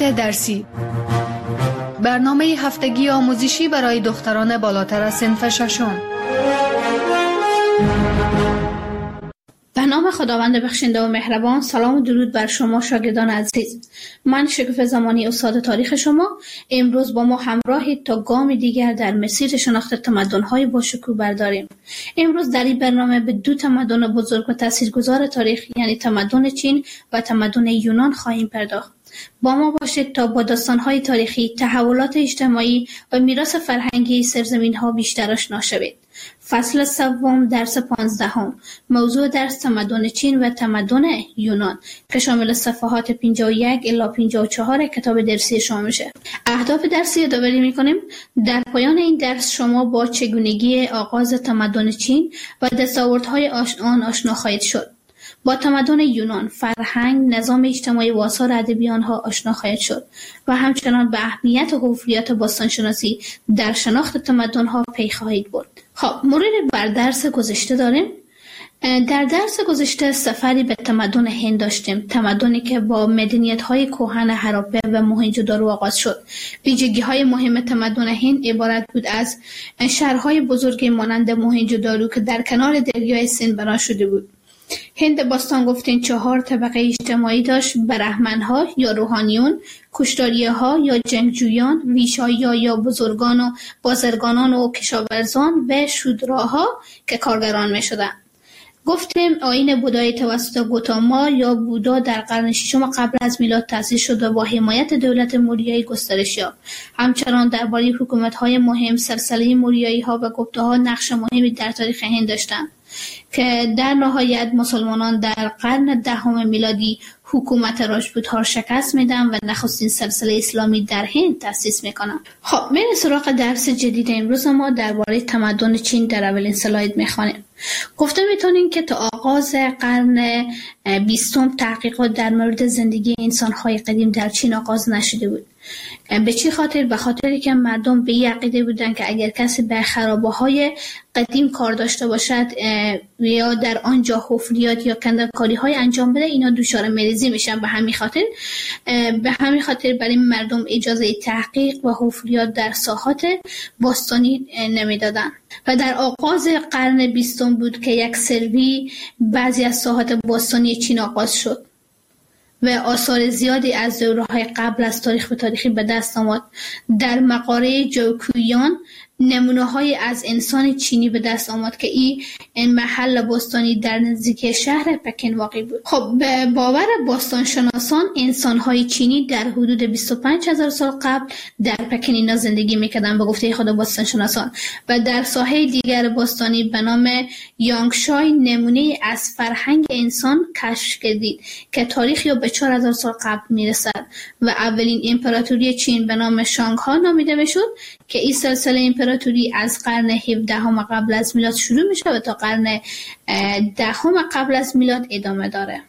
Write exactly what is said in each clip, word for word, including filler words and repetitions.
تحولات درسی، برنامه هفتگی آموزشی برای دختران بالاتر از صنف ششم. به نام خداوند بخشنده و مهربان. سلام و درود بر شما شاگردان عزیز. من شکوفه زمانی استاد تاریخ شما. امروز با ما همراهید تا گام دیگر در مسیر شناخت تمدن‌های با شکوه برداریم. امروز در این برنامه به دو تمدن بزرگ و تاثیرگذار تاریخ، یعنی تمدن چین و تمدن یونان خواهیم پرداخت. با ما باشید تا با داستان‌های تاریخی، تحولات اجتماعی و میراث فرهنگی سرزمین‌ها بیشتر آشنا شوید. فصل سوم، درس پانزدهم. موضوع درس تمدن چین و تمدن یونان که شامل صفحات پنجاه و یک الی پنجاه و چهار کتاب درسی شما میشه. اهداف درسی یادآوری میکنیم. در پایان این درس شما با چگونگی آغاز تمدن چین و دستاوردهای آن آشنا خواهید شد. با تمدن یونان، فرهنگ، نظام اجتماعی و آثار ادبی آنها آشنا خواهید شد و همچنان به اهمیت و هویت باستانشناسی در شناخت تمدن‌ها پی خواهید برد. خب، مرور بر درس گذشته داریم. در درس گذشته سفری به تمدن هند داشتیم، تمدنی که با مدنیت‌های کهن هراپه و موهنجودارو آغاز شد. ویژگی‌های مهم تمدن هند عبارت بود از شهرهای بزرگی مانند موهنجودارو که در کنار دریای سیند بنا شده بود. هند باستان گفتین چهار طبقه اجتماعی داشت: برهمن‌ها یا روحانیون، کشتاری‌ها یا جنگجویان، ویشایی‌ها یا بزرگان و بازرگانان و کشاورزان و شودراها که کارگران می‌شدند. گفتیم آیین بودایی توسط گوتاما یا بودا در قرن ششم قبل از میلاد تأسیس شد و با حمایت دولت موریایی گسترش یافت. همچنان درباره حکومت‌های مهم، سلسله موریایی‌ها و گپتاها نقش مهمی در تاریخ هند داشتند که در نهایت مسلمانان در قرن دهم میلادی حکومت راجپوت‌ها شکست میدن و نخستین سلسله اسلامی در هند تأسیس میکنن. خب، بریم سراغ درس جدید امروز. ما درباره تمدن چین در اولین اسلاید میخوانیم. گفته میتونیم که تا آغاز قرن بیستم تحقیقات در مورد زندگی انسان‌های قدیم در چین آغاز نشده بود. به چی خاطر؟ به خاطری که مردم به این عقیده بودن که اگر کسی به خرابه‌های قدیم کار داشته باشد یا در آنجا حفریات یا کنده‌کاری‌های انجام بده، اینا دچار مریضی میشن. به همین خاطر به همین خاطر برای مردم اجازه تحقیق و حفریات در ساحات باستانی نمیدادن. و در آغاز قرن بیستم بود که یک سروی بعضی از ساحات باستانی چین آغاز شد و آثار زیادی از دوره‌های قبل از تاریخ به تاریخی به دست آمد. در مقاره جوکویان نمونه‌های از انسان چینی به دست آمد که این محل باستانی در نزدیکی شهر پکن واقع بود. خب، به باور باستانشناسان انسان‌های چینی در حدود بیست و پنج هزار سال قبل در پکن اینا زندگی می‌کردند به گفته خود باستانشناسان. و در ساحه دیگر باستانی به نام یانگشای نمونه از فرهنگ انسان کشف کردید که تاریخ یا به چهار هزار سال قبل میرسد و اولین امپراتوری چین به نام شانگها نامیده میشد که این سلسله امپراتوری از قرن هفدهم قبل از میلاد شروع میشه و تا قرن دهم قبل از میلاد ادامه داره.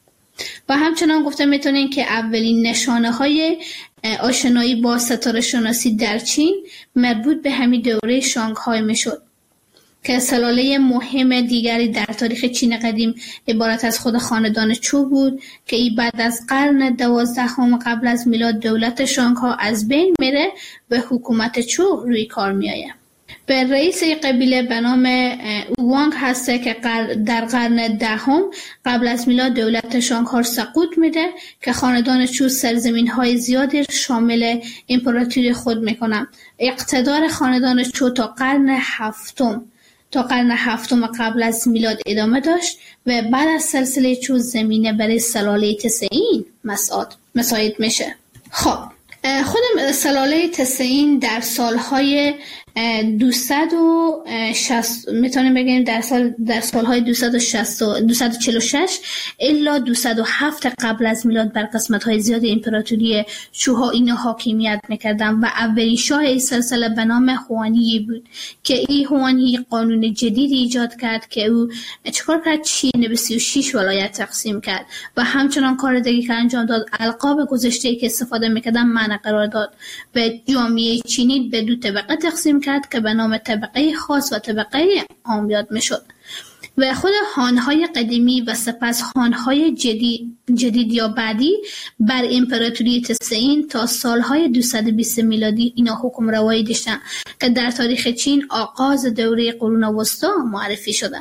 و همچنان گفته میتونین که اولین نشانه های آشنایی با ستاره شناسی در چین مربوط به همین دوره شانگهای میشد که سلاله مهم دیگری در تاریخ چین قدیم عبارت از خود خاندان چو بود که ای بعد از قرن دوازدهم قبل از میلاد دولت شانگها از بین میره و حکومت چو روی کار میآید. به رئیس قبیله به نام اوانگ هسته که در قرن دهم قبل از میلاد دولت شانگها سقوط میده که خاندان چو سرزمین های زیادی شامل امپراتوری خود میکنن. اقتدار خاندان چو تا قرن هفتم تا قرن هفتم قبل از میلاد ادامه داشت و بعد از سلسله چو زمینه برای سلاله تسعین مساعد میشه. خب، خود سلاله تسعین در سالهای دویست و شصت میتونیم بگیم در سال در سالهای دویست و شصت دویست و چهل و شش الی دویست و هفت قبل از میلاد بر قسمت‌های زیاد امپراتوری چوها اینا حاکمیت میکردن و اولین شاه این سلسله به نام هوانیی بود که این هوانیی قانون جدید ایجاد کرد که او چکار کرد؟ چین به سی و شش ولایت تقسیم کرد و همچنان کار دیگه که انجام داد القاب گذشته‌ای که استفاده میکردن معنی قرار داد و جامعه چینی به دو طبقه تقسیم میکرد که به نام طبقه خاص و طبقه عام یاد میشد و خود هانهای قدیمی و سپس هانهای جدید, جدید یا بعدی بر امپراتوری تسعین تا سالهای دویست و بیست میلادی اینا حکم روایی داشتن که در تاریخ چین آغاز دوره قرون وسطا معرفی شدن.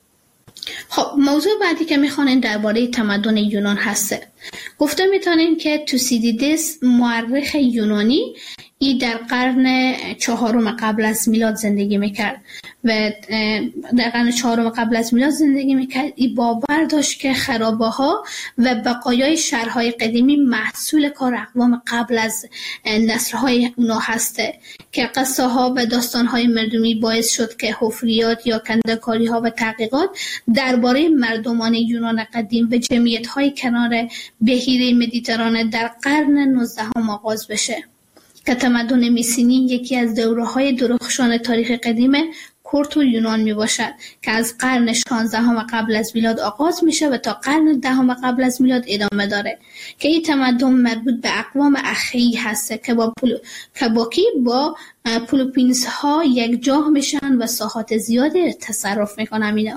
خب موضوع بعدی که میخوانیم درباره تمدن یونان هسته. گفته میتونیم که توسیدیدس مورخ یونانی ای در قرن چهارم قبل از میلاد زندگی میکرد و در قرن چهارم قبل از میلاد زندگی میکرد. ای باور داشت که خرابه ها و بقایای شهرهای قدیمی محصول کار اقوام قبل از نسل‌های اونا هسته که قصه ها و داستان های مردمی باعث شد که حفریات یا کنده‌کاری ها و تحقیقات درباره مردمان یونان قدیم و جمعیت های کنار بحیره مدیترانه در قرن نوزدهم آغاز بشه که تمدن میسینی یکی از دوره‌های درخشان تاریخ قدیم کورت و یونان می باشد که از قرن شانزدهم قبل از میلاد آغاز میشه و تا قرن دهم قبل از میلاد ادامه داره که این تمدن مربوط به اقوام اخیی هسته که با پولو... که باکی با پلوپینس ها یک جا میشن و ساحات زیادی تصرف میکنن اینا.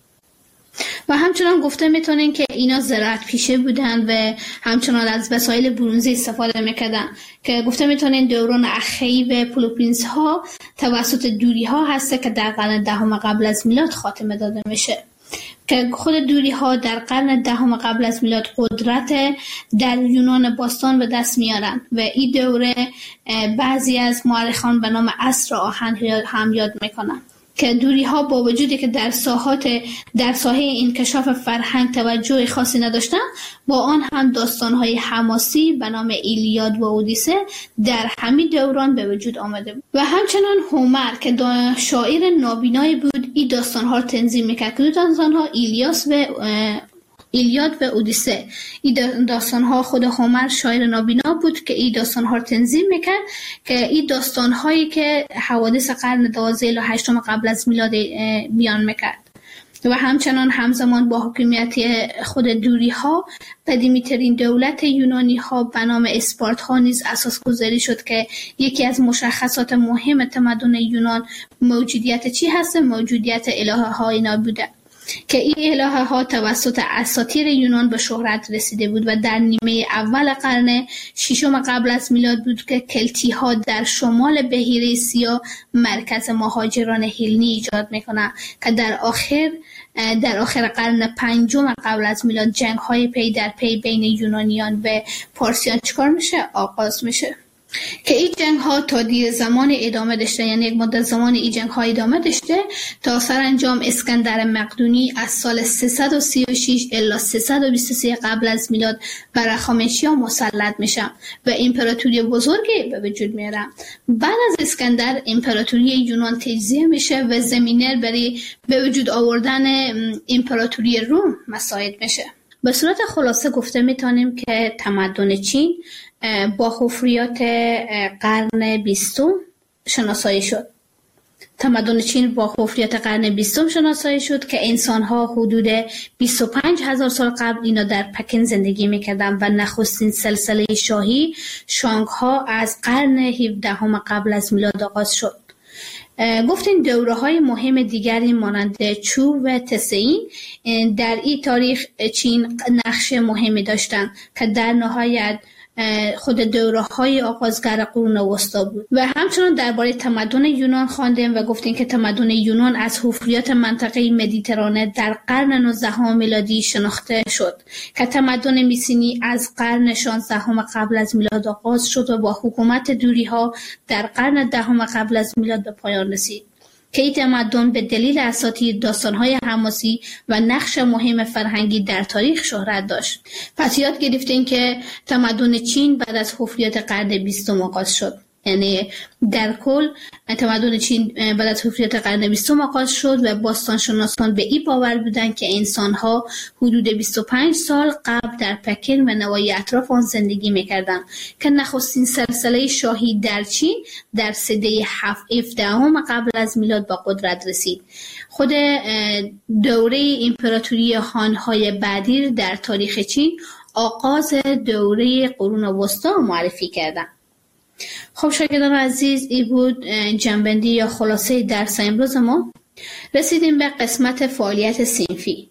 و همچنان گفته میتونین که اینا زراعت پیشه بودن و همچنان از وسایل برونزی استفاده میکردن که گفته میتونین دوران اخیی و پلوپینس ها توسط دوری ها هسته که در قرن دهم قبل از میلاد خاتمه داده میشه که خود دوری ها در قرن دهم قبل از میلاد قدرت در یونان باستان به دست میارن و این دوره بعضی از مورخان به نام عصر آهن هم یاد میکنن که دوری ها با وجودی که در ساحات در ساحه انکشاف فرهنگ توجه خاصی نداشتن، با آن هم داستان های حماسی به نام ایلیاد و اودیسه در همین دوران به وجود آمده بود و همچنان هومر که شاعر نابینایی بود این داستان ها تنظیم میکرد که داستان ها ایلیاس و ایلیاد و اودیسه. این داستان ها خود هومر شاعر نابینا بود که این داستان ها تنظیم میکرد که این داستان هایی که حوادث قرن دوازدهم و هشتم قبل از میلاد بیان میکرد و همچنان همزمان با حکومت خود دوری ها قدیمی ترین دولت یونانی ها به نام اسپارت ها نیز اساس گذاری شد که یکی از مشخصات مهم تمدن یونان موجودیت چی هست؟ موجودیت الهه ها اینا بوده که این الهه ها توسط اساطیر یونان به شهرت رسیده بود و در نیمه اول قرن ششم قبل از میلاد بود که کلتی ها در شمال بحیره سیاه مرکز مهاجران هلنی ایجاد میکنند که در آخر در آخر قرن پنجم قبل از میلاد جنگ های پی در پی بین یونانیان و پارسیان چکار میشه؟ آغاز میشه که این جنگ ها تا دیر زمان ادامه داشته، یعنی یک مدت زمان این جنگ ها ادامه داشته تا سرانجام اسکندر مقدونی از سال سیصد و سی و شش الی سیصد و بیست و سه قبل از میلاد بر هخامنشیان مسلط میشه و امپراتوری بزرگی به وجود میاره. بعد از اسکندر امپراتوری یونان تجزیه میشه و زمینه برای به وجود آوردن امپراتوری روم مساعد میشه. به صورت خلاصه گفته میتونیم که تمدن چین با حفریات قرن بیستم شناسایی شد. تمدن چین با حفریات قرن بیستم شناسایی شد که انسان‌ها حدود بیست و پنج هزار سال قبل اینا در پکن زندگی می‌کردند و نخستین سلسله شاهی شانگ‌ها از قرن هفدهم قبل از میلاد آغاز شد. گفتین دوره‌های مهم دیگری مانند چو و تسعین در این تاریخ چین نقش مهمی داشتند که در نهایت خود دوره‌های آغازگر قرون وسطا بود. و همچنان درباره تمدن یونان خواندیم و گفتیم که تمدن یونان از حفریات منطقه مدیترانه در قرن نوزدهم میلادی شناخته شد که تمدن میسینی از قرن شانزدهم قبل از میلاد آغاز شد و با حکومت دوری‌ها در قرن دهم قبل از میلاد به پایان رسید که این تمدن به دلیل اساطیر، داستان‌های حماسی و نقش مهم فرهنگی در تاریخ شهرت داشت. پس یاد گرفتین که تمدن چین بعد از حفریات قرن بیستم آغاز شد. یعنی در کل تمدن چین بعد از حفریات قرن بیستم آغاز شد و باستانشناسان به این باور بودند که انسان‌ها حدود بیست و پنج سال قبل در پکن و نواحی اطراف آن زندگی می‌کردند که نخستین سلسله شاهی در چین در سده هفدهم قبل از میلاد با قدرت رسید. خود دوره امپراتوری هان‌های بعدی در تاریخ چین آغاز دوره قرون وسطا معرفی کردند. خب شاگردان عزیز، این بود جنبندی یا خلاصه درس امروز ما. رسیدیم به قسمت فعالیت صنفی.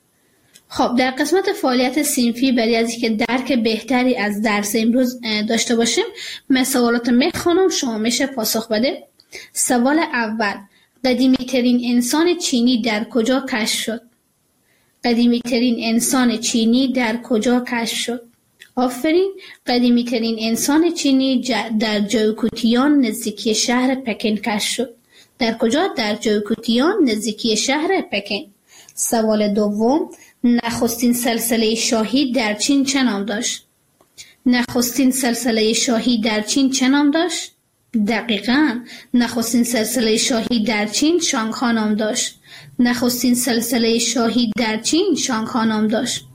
خب در قسمت فعالیت صنفی برای از اینکه درک بهتری از درس امروز داشته باشیم، من سوالات میخوانم، شما میشه پاسخ بده. سوال اول: قدیمی ترین انسان چینی در کجا کشف شد؟ قدیمی ترین انسان چینی در کجا کشف شد؟ آفرین. قدیمی ترین انسان چینی در جوکوتیان نزدیکی شهر پکن کشف شد. در کجا؟ در جوکوتیان نزدیکی شهر پکن. سوال دوم: نخستین سلسله شاهی در چین چه نام داشت؟ نخستین سلسله شاهی در چین چه نام داشت؟ دقیقاً، نخستین سلسله شاهی در چین شانگها نام داشت. نخستین سلسله شاهی در چین شانگها نام داشت.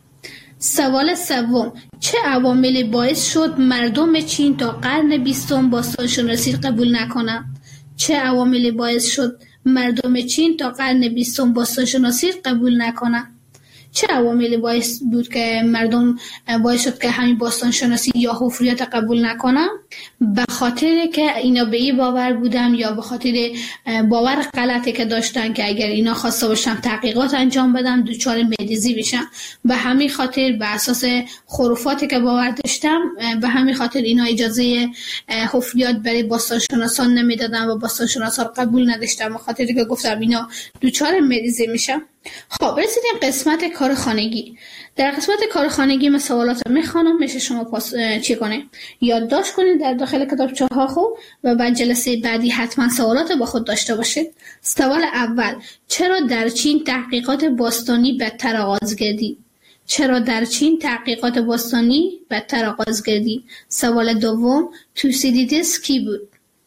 سوال سوم: چه عواملی باعث شد مردم چین تا قرن بیستم باستانشناسی قبول نکنند؟ چه عواملی باعث شد مردم چین تا قرن بیستم باستانشناسی قبول نکنند؟ چه عواملی باعث بود که مردم باعث شد که همین باستانشناسی یا حفریات قبول نکنن؟ به خاطر که اینا به این باور بودن یا به خاطر باور غلطی که داشتن که اگر اینا خواسته باشن تحقیقات انجام بدن دچار معجزه‌ای بشن. به همین خاطر به اساس خرافاتی که باور داشتن، به همین خاطر اینا اجازه حفریات برای باستانشناسان نمیدادن و باستانشناسان قبول نداشتن، به خاطر که گفتم اینا دچار معجزه میشن. خب رسیدیم قسمت کار خانگی. در قسمت کار خانگی من سوالات میخوانم، میشه شما پاس چی کنید؟ یادداشت کنید در داخل کتابچه ها خود و بعد جلسه بعدی حتما سوالات با خود داشته باشید. سوال اول: چرا در چین تحقیقات باستانی بدتر آغاز گردید؟ چرا در چین تحقیقات باستانی بدتر آغاز گردید؟ سوال دوم: توسیدیدس کی بود؟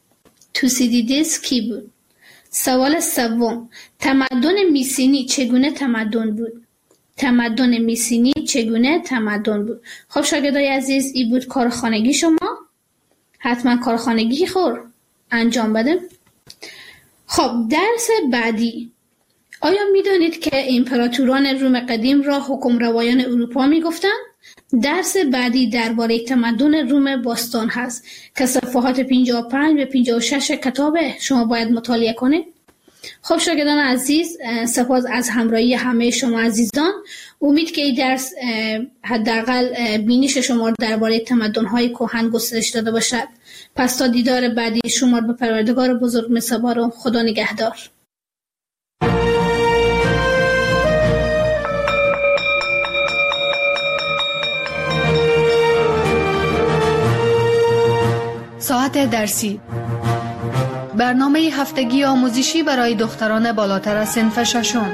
توسیدیدس کی بود؟ سوال سوم: تمدن میسینی چگونه تمدن بود؟ تمدن میسینی چگونه تمدن بود؟ خب شاگردای عزیز، این بود کار خانگی شما. حتما کار خانگی خور انجام بده. خب درس بعدی: آیا میدانید که امپراتوران روم قدیم را حکمروایان اروپا میگفتند؟ درس بعدی درباره تمدن روم باستان هست که صفحات پنجاه و پنج و پنجاه و شش کتاب شما باید مطالعه کنید. خب شاگردان عزیز، سپاس از همراهی همه شما عزیزان. امید که این درس حداقل بینش شما درباره تمدن‌های کهن گسترش داده باشد. پس تا دیدار بعدی شما به پروردگار بزرگ می‌سپارم. خدا نگهدار. ساعت درسی: برنامه هفتگی آموزشی برای دختران بالاتر از صنف ششم.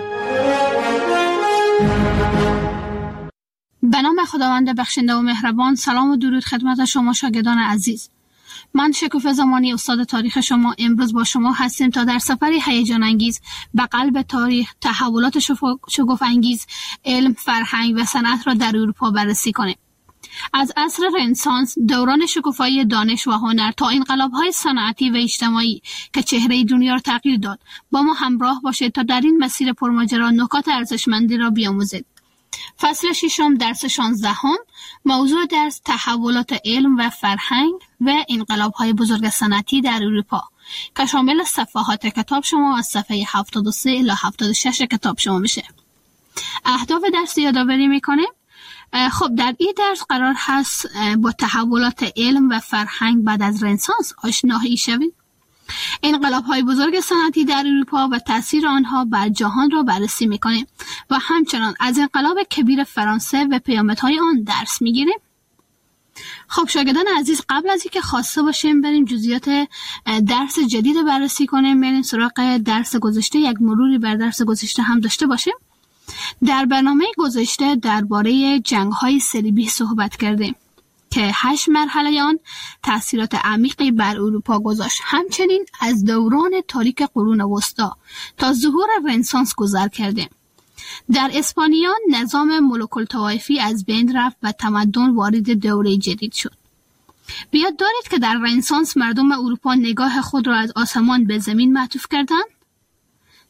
به نام خداوند بخشنده و مهربان. سلام و درود خدمت شما شاگردان عزیز. من شکوفه زمانی، استاد تاریخ شما، امروز با شما هستیم تا در سفری هیجان انگیز به قلب تاریخ، تحولات شگفت انگیز، علم، فرهنگ و صنعت را در اروپا بررسی کنیم. از عصر رنسانس، دوران شکوفایی دانش و هنر، تا انقلاب‌های صنعتی و اجتماعی که چهره دنیا را تغییر داد، با ما همراه باشید تا در این مسیر پرماجرا نکات ارزشمندی را بیاموزید. فصل ششم، درس شانزدهم. موضوع درس: تحولات علم و فرهنگ و انقلاب‌های بزرگ صنعتی در اروپا که شامل صفحات کتاب شما از صفحه هفتاد و سه الی هفتاد و شش کتاب شما میشه. اهداف درس یادآوری میکنیم. خب در این درس قرار هست با تحولات علم و فرهنگ بعد از رنسانس آشنایی شوید. انقلاب‌های بزرگ صنعتی در اروپا و تأثیر آنها بر جهان را بررسی می‌کنیم و همچنان از انقلاب کبیر فرانسه و پیامدهای آن درس می‌گیریم. خب شاگردان عزیز، قبل از اینکه خواسته باشیم بریم جزئیات درس جدید بررسی کنیم، بریم سراغ درس گذشته، یک مروری بر درس گذشته هم داشته باشیم. در برنامه گذشته درباره جنگ‌های صلیبی صحبت کردیم که هشت مرحله آن تأثیرات عمیقی بر اروپا گذاشت. همچنین از دوران تاریک قرون وسطا تا ظهور رنسانس گذر کردیم. در اسپانیا نظام ملوک الطوایفی از بین رفت و تمدن وارد دوره جدید شد. بیاد دارید که در رنسانس مردم اروپا نگاه خود را از آسمان به زمین معطوف کردند.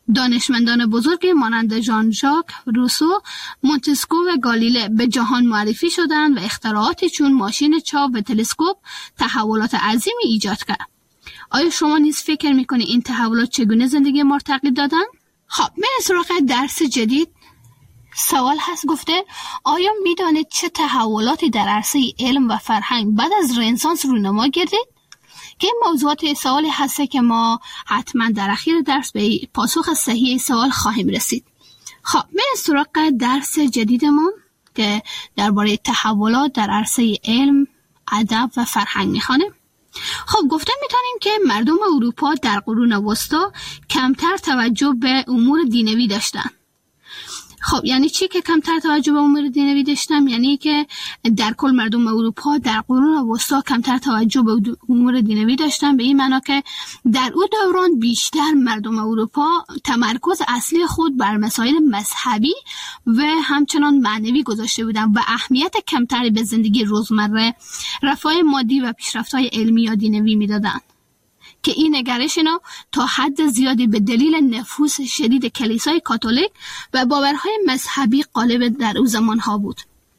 دانشمندان بزرگی مانند ژان ژاک روسو، مونتسکو و گالیله به جهان معرفی شدند و اختراعاتی چون ماشین چاپ و تلسکوپ تحولات عظیمی ایجاد کرد. آیا شما نیز فکر میکنید این تحولات چگونه زندگی ما را تغییر دادن؟ خب من سراغ درس جدید. سوال هست گفته آیا میدانید چه تحولاتی در عرصه علم و فرهنگ بعد از رنسانس رونما گردید؟ که این موضوعات سوالی هسته که ما حتما در اخیر درس به پاسخ صحیح سوال خواهیم رسید. خب من سراغ درس جدیدمون که درباره تحولات در عرصه علم، ادب و فرهنگ میخوانیم. خب گفته میتونیم که مردم اروپا در قرون وسطا کمتر توجه به امور دینوی داشتن. خب یعنی چی که کمتر توجه به امور دینوی داشتم؟ یعنی که در کل مردم اروپا در قرون وسطا کمتر توجه به امور دینوی داشتن، به این معنا که در اون دوران بیشتر مردم اروپا تمرکز اصلی خود بر مسائل مذهبی و همچنان معنوی گذاشته بودن و اهمیت کمتری به زندگی روزمره، رفاه مادی و پیشرفت‌های علمی یا دینوی میدادن. که این نگرش اینا تا حد زیادی به دلیل نفوذ شدید کلیسای کاتولیک و باورهای مذهبی غالب در اون زمان ها بود.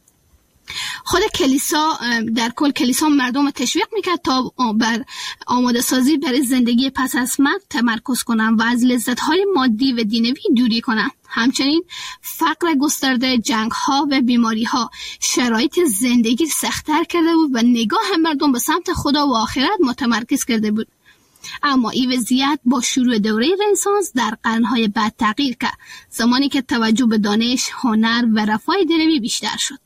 خود کلیسا در کل کلیسا مردم تشویق میکرد تا بر آماده سازی برای زندگی پس از مرگ تمرکز کنن و از لذت‌های مادی و دینوی دوری کنن. همچنین فقر گسترده، جنگ‌ها و بیماری‌ها شرایط زندگی سخت‌تر کرده بود و نگاه مردم به سمت خدا و آخرت متمرکز کرده بود. اما این وضعیت با شروع دوره رنسانس در قرن‌های بعد تغییر کرد، زمانی که توجه به دانش، هنر و رفاه دینوی بیشتر شد.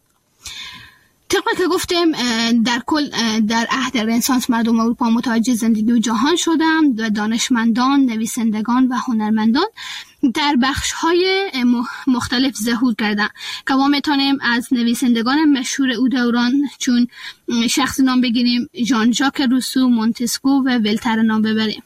طبق که گفتیم در کل در عهد رنسانس مردم اروپا متوجه زندگی و جهان شدند و دانشمندان، نویسندگان و هنرمندان در بخش‌های مختلف ظهور کردند که ما میتونیم از نویسندگان مشهور او دوران چون شخص نام بگیریم ژان ژاک روسو، مونتسکو و ولتر نام ببریم.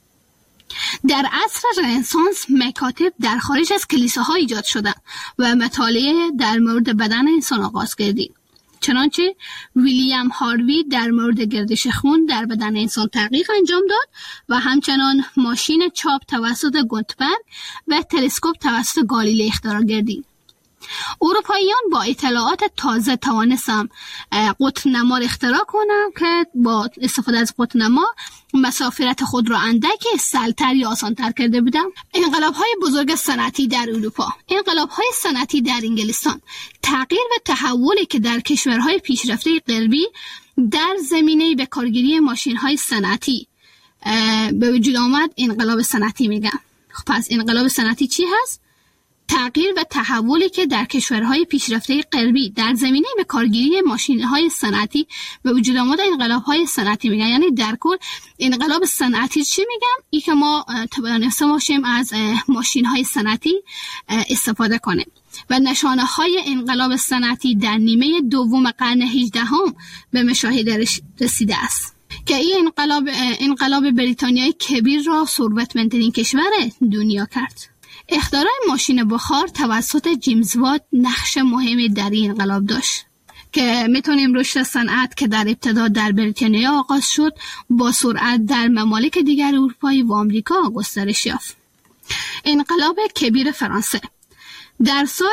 در عصر رنسانس مکاتب در خارج از کلیساها ایجاد شدند و مطالعه در مورد بدن انسان آغاز گردید. چنانچه ویلیام هاروی در مورد گردش خون در بدن انسان تحقیق انجام داد و همچنان ماشین چاپ توسط گوتنبرگ و تلسکوپ توسط گالیله اختراع گردید. اروپاییان با اطلاعات تازه توانستند قطب‌نما را اختراع کنند که با استفاده از قطب‌نما مسافرت خود را اندکی سهل‌تر یا آسان‌تر کرده بودند. انقلاب‌های بزرگ صنعتی در اروپا، انقلاب‌های صنعتی در انگلستان، تغییر و تحولی که در کشورهای پیشرفته غربی در زمینه به کارگیری ماشین‌های صنعتی به وجود آمد انقلاب صنعتی میگن. خب پس انقلاب صنعتی چی هست؟ تغییر و تحولی که در کشورهای پیشرفته غربی در زمینه به کارگیری ماشین‌های صنعتی به وجود آمد انقلاب‌های صنعتی میگن. یعنی در کل انقلاب صنعتی چی میگم؟ این که ما توانسته باشیم از ماشین‌های صنعتی استفاده کنیم و نشانه‌های انقلاب صنعتی در نیمه دوم قرن هجدهم به مشاهده رسیده است که این انقلاب انقلاب بریتانیای کبیر را ثروتمندترین کشور دنیا کرد. اختراع ماشین بخار توسط جیمز وات نقش مهمی در این انقلاب داشت که میتونیم رشد صنعت که در ابتدا در بریتانیا آغاز شد با سرعت در ممالک دیگر اروپایی و آمریکا گسترش یافت. انقلاب کبیر فرانسه در سال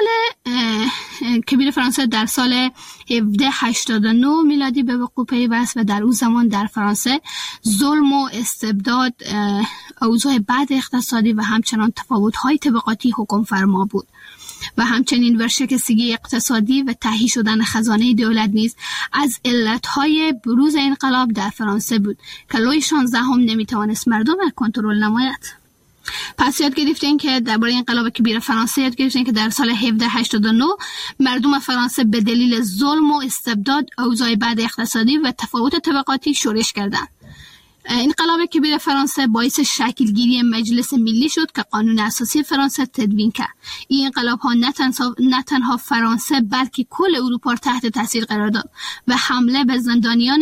کبیر فرانسه در سال هفده هشتاد و نه میلادی به وقوع پیوست و در اون زمان در فرانسه ظلم و استبداد، اوضاع بد اقتصادی و همچنان تفاوت‌های طبقاتی حکم فرما بود و همچنین ورشکستگی اقتصادی و تهی شدن خزانه دولت نیز از علتهای بروز انقلاب در فرانسه بود که لویی شانزدهم نمیتوانست مردم را کنترل نماید. پس یاد گرفتین که درباره انقلاب کبیر فرانسه یاد گرفتین که در سال هفده هشتاد و نه مردم فرانسه به دلیل ظلم و استبداد، اوضاع بد اقتصادی و تفاوت طبقاتی شورش کردند. انقلاب کبیر فرانسه باعث شکلگیری مجلس ملی شد که قانون اساسی فرانسه تدوین کرد. این انقلاب ها نه تنها, نه تنها فرانسه بلکه کل اروپا تحت تاثیر قرار داد و حمله به زندانیان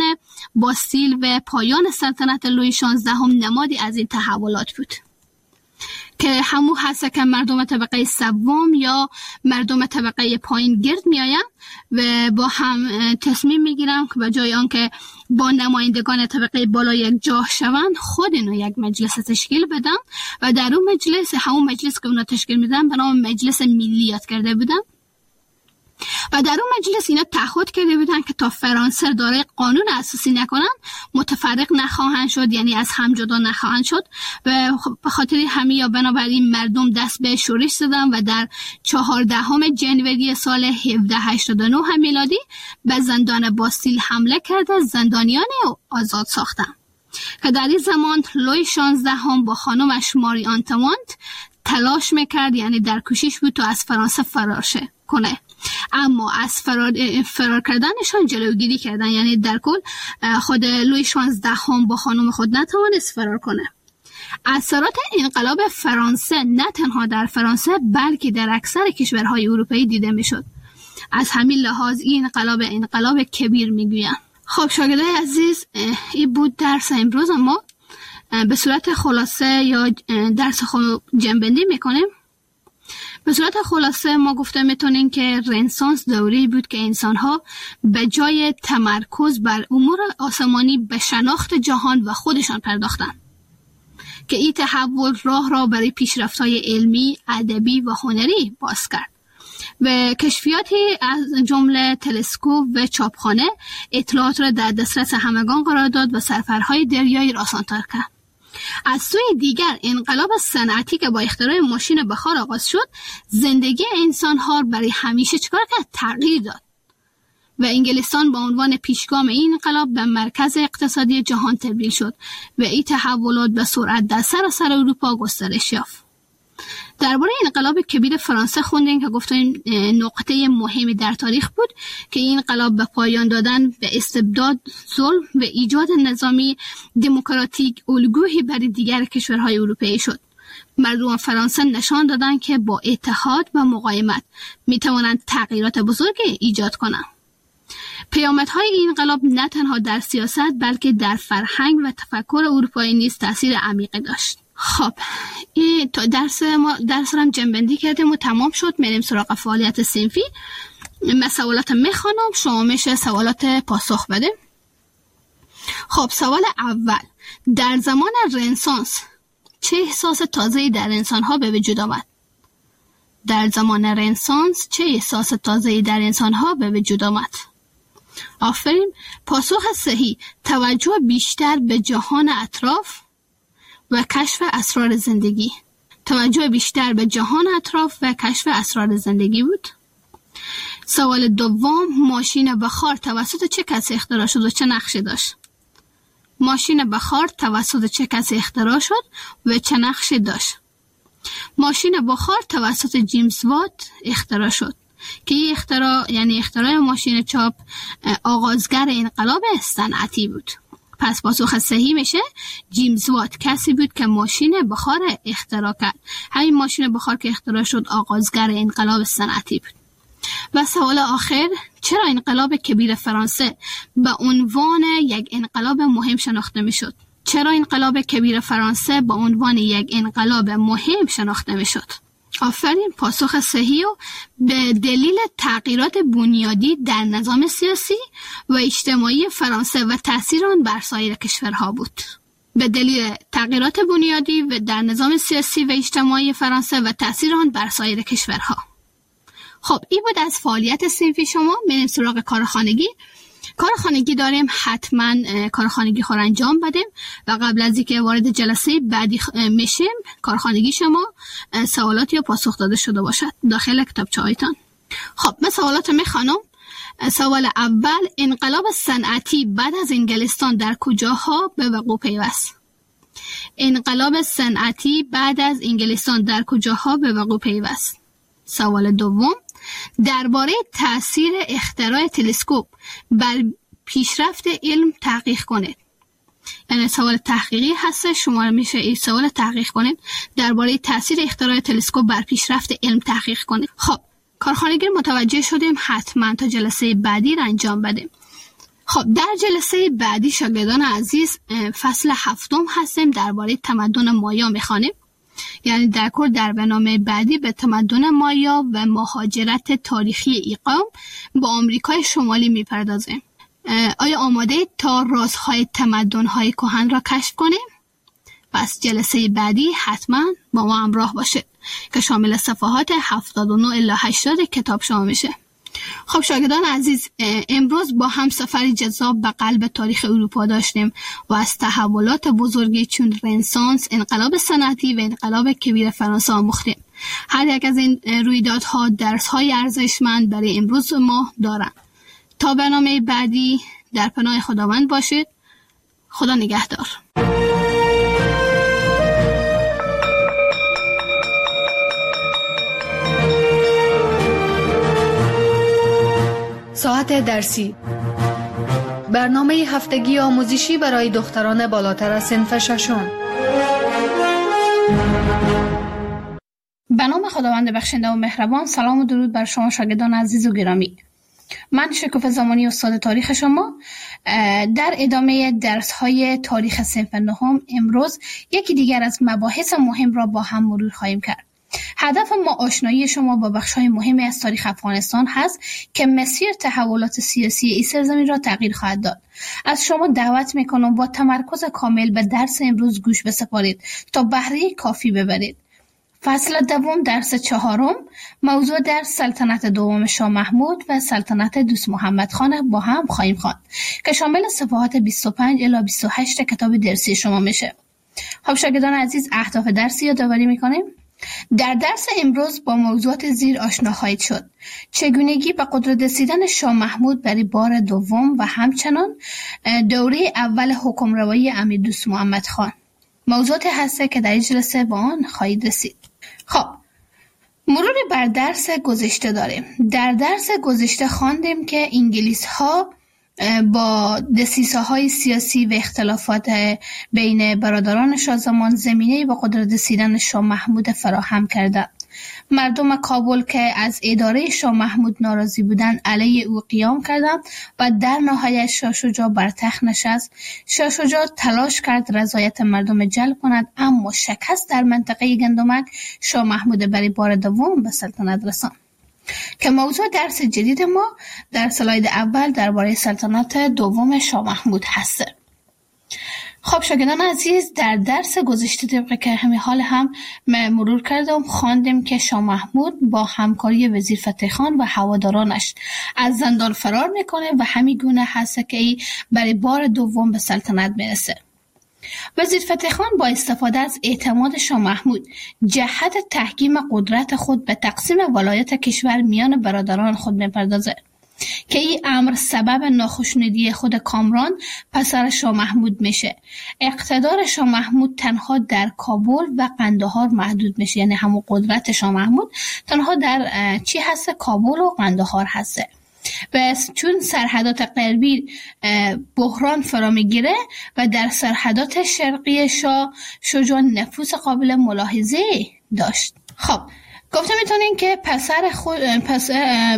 باستیل و پایان سلطنت لویی شانزدهم نمادی از این تحولات بود که همون هست که مردم طبقه سوم یا مردم طبقه پایین گرد میآیند و با هم تصمیم میگیرن که به جای آنکه با نمایندگان طبقه بالا یک جاه شوند، خود اینو یک مجلس تشکیل بدن و در اون مجلس، همون مجلس که اونا تشکیل میدن به نام مجلس ملی یاد کرده بودن و در اون مجلس اینا تعهد کرده بودن که تا فرانسه دارای قانون اساسی نکنن متفرق نخواهند شد، یعنی از هم جدا نخواهند شد و به خاطر همین یا بنابراین مردم دست به شورش زدن و در چهاردهم جنوری سال هفده هشتاد و نه میلادی به زندان باستیل حمله کرده زندانیان آزاد ساختن که در این زمان لوی شانزدهم با خانمش ماری آنتوانت تلاش میکرد، یعنی در کوشش بود تا از فرانسه فرار شه کنه، اما از فرار, فرار کردنشان جلوگیری کردن، یعنی در کل خود لوی شانزدهم با خانم خود نتوانست فرار کنه. اثرات انقلاب فرانسه نه تنها در فرانسه بلکه در اکثر کشورهای اروپایی دیده میشد. از همین لحاظ این انقلاب انقلاب کبیر میگویند. خب شاگردای عزیز، این بود درس امروز، ما به صورت خلاصه یا درس خود جنبندی میکنیم. به صورت خلاصه ما گفته میتونیم که رنسانس دوری بود که انسانها به جای تمرکز بر امور آسمانی به شناخت جهان و خودشان پرداختند که این تحول راه را برای پیشرفت‌های علمی، ادبی و هنری باز کرد و کشفیاتی از جمله تلسکوپ و چاپخانه اطلاعات را در دسترس همگان قرار داد و سفرهای دریایی را آسان‌تر کرد. از سوی دیگر انقلاب صنعتی که با اختراع ماشین بخار آغاز شد، زندگی انسان‌ها برای همیشه چکار کرد؟ تغییر داد و انگلستان با عنوان پیشگام این انقلاب به مرکز اقتصادی جهان تبدیل شد و این تحولات به سرعت در سراسر اروپا گسترش یافت. درباره انقلاب کبیر فرانسه خوندیم که گفتیم نقطه مهمی در تاریخ بود که این انقلاب به پایان دادن به استبداد، ظلم و ایجاد نظامی دموکراتیک الگویی برای دیگر کشورهای اروپایی شد. مردم فرانسه نشان دادند که با اتحاد و مقاومت می توانند تغییرات بزرگی ایجاد کنند. پیامدهای این انقلاب نه تنها در سیاست بلکه در فرهنگ و تفکر اروپایی نیز تاثیر عمیقی داشت. خب این تا درس ما درس رو هم جنبندی کردیم و تمام شد. میریم سراغ فعالیت صنفی. من سوالات میخوانم، شما میشه سوالات پاسخ بده. خب سوال اول، در زمان رنسانس چه احساس تازه‌ای در انسان‌ها به وجود آمد؟ در زمان رنسانس چه احساس تازه‌ای در انسان‌ها به وجود آمد؟ آفرین. پاسخ صحیح، توجه بیشتر به جهان اطراف و کشف اسرار زندگی. توجه بیشتر به جهان اطراف و کشف اسرار زندگی بود. سوال دوم، ماشین بخار توسط چه کسی اختراع شد و چه نقشی داشت؟ ماشین بخار توسط چه کسی اختراع شد و چه نقشی داشت؟ ماشین بخار توسط جیمز وات اختراع شد که این اختراع یعنی اختراع ماشین چاپ آغازگر انقلاب صنعتی بود. پس پاسخ صحیح میشه جیمز وات کسی بود که ماشین بخار اختراع کرد. همین ماشین بخار که اختراع شد آغازگر انقلاب صنعتی بود. و سوال آخر، چرا انقلاب کبیر فرانسه به عنوان یک انقلاب مهم شناخته میشد؟ چرا انقلاب کبیر فرانسه به عنوان یک انقلاب مهم شناخته میشد؟ آفرین. پاسخ صحیح و به دلیل تغییرات بنیادی در نظام سیاسی و اجتماعی فرانسه و تأثیر آن بر سایر کشورها بود. به دلیل تغییرات بنیادی و در نظام سیاسی و اجتماعی فرانسه و تأثیر آن بر سایر کشورها. خب این بود از فعالیت صنفی شما. میریم سراغ کار خانگی. کار خانگی داریم، حتما کار خانگی خور انجام بدیم و قبل از اینکه وارد جلسه بعدی میشیم کار خانگی شما سوالات یا پاسخ داده شده باشد داخل کتابچه هایتان. خب من سوالات میخوانم. سوال اول، انقلاب صنعتی بعد از انگلستان در کجاها به وقوع پیوست؟ انقلاب صنعتی بعد از انگلستان در کجاها به وقوع پیوست؟ سوال دوم، درباره تأثیر اختراع تلسکوپ بر پیشرفت علم تحقیق کنید. یعنی سوال تحقیقی هست، شما میشه این سوال تحقیق کنید درباره تأثیر اختراع تلسکوپ بر پیشرفت علم تحقیق کنید. خب کارخانگی متوجه شدیم، حتما تا جلسه بعدی را انجام بدیم. خب در جلسه بعدی شاگردان عزیز فصل هفتم هستیم، درباره تمدن مایا میخوانیم. یعنی در کل در برنامه بعدی به تمدن مایا و مهاجرت تاریخی این قوم با آمریکای شمالی میپردازیم. آیا آماده تا رازهای تمدن‌های کهن را کشف کنیم؟ پس جلسه بعدی حتما با ما همراه باشید که شامل صفحات هفتاد و نه الی هشتاد کتاب شما میشه. خب شاگردان عزیز، امروز با هم سفری جذاب به قلب تاریخ اروپا داشتیم و از تحولات بزرگی چون رنسانس، انقلاب صنعتی و انقلاب کبیر فرانسه آموختیم. هر یک از این رویدادها درس‌های ارزشمند برای امروز ما دارند. تا برنامه بعدی در پناه خداوند باشید. خدا نگهدار. ساعت درسی، برنامه هفتگی آموزشی برای دختران بالاتر از صنف ششم. به نام خداوند بخشنده و مهربان. سلام و درود بر شما شاگردان عزیز و گرامی. من شکوفه زمانی استاد تاریخ شما. در ادامه درس های تاریخ صنف نهم امروز یکی دیگر از مباحث مهم را با هم مرور خواهیم کرد. هدف ما آشنایی شما با بخش‌های مهمی از تاریخ افغانستان هست که مسیر تحولات سیاسی این سرزمین را تغییر خواهد داد. از شما دعوت میکنم با تمرکز کامل به درس امروز گوش بسپارید تا بهره کافی ببرید. فصل دوم درس چهارم، موضوع درس سلطنت دوم شاه محمود و سلطنت دوست محمد خان با هم خواهیم خواند که شامل صفحات بیست و پنج الی بیست و هشت کتاب درسی شما میشه. خب شاگردان عزیز، اهداف درسی یادآوری میکنیم. در درس امروز با موضوعات زیر آشنا خواهید شد: چگونگی به قدرت رسیدن شاه محمود برای بار دوم و همچنان دوره اول حکمروایی امیر دوست محمد خان. موضوعاتی هست که در این جلسه با آن خواهید رسید. خب مرور بر درس گذشته داریم. در درس گذشته خواندیم که انگلیس ها با دسیسه های سیاسی و اختلافات بین برادران شاه زمان زمینه به قدرت رسیدن شاه محمود فراهم کرده. مردم کابل که از اداره شاه محمود ناراضی بودند علیه او قیام کردند و در نهایت شاه شجاع بر تخت نشست. شاه شجاع تلاش کرد رضایت مردم جلب کند، اما شکست در منطقه گندمک شاه محمود برای بار دوم به سلطنت رساند که موضوع درس جدید ما در سلاید اول درباره سلطنت دوم شاه محمود هست. خب شاگردان عزیز، در درس گذشته طبق که همین حال هم مرور کردم خواندیم که شاه محمود با همکاری وزیر فتح خان و هوادارانش از زندان فرار میکنه و همین گونه هست که ای برای بار دوم به سلطنت میرسه. وزیر فتح خان با استفاده از اعتماد شاه محمود جهت تحکیم قدرت خود به تقسیم ولایت کشور میان برادران خود میپردازه که این امر سبب ناخشنودی خود کامران پسر شاه محمود میشه. اقتدار شاه محمود تنها در کابل و قندهار محدود میشه، یعنی همون قدرت شاه محمود تنها در چی هست؟ کابل و قندهار هسته. بس چون سرحدات غربی بحران فرا میگیره و در سرحدات شرقی شاه شجاع نفوذ قابل ملاحظه داشت. خب گفته میتونین که پسر خود پس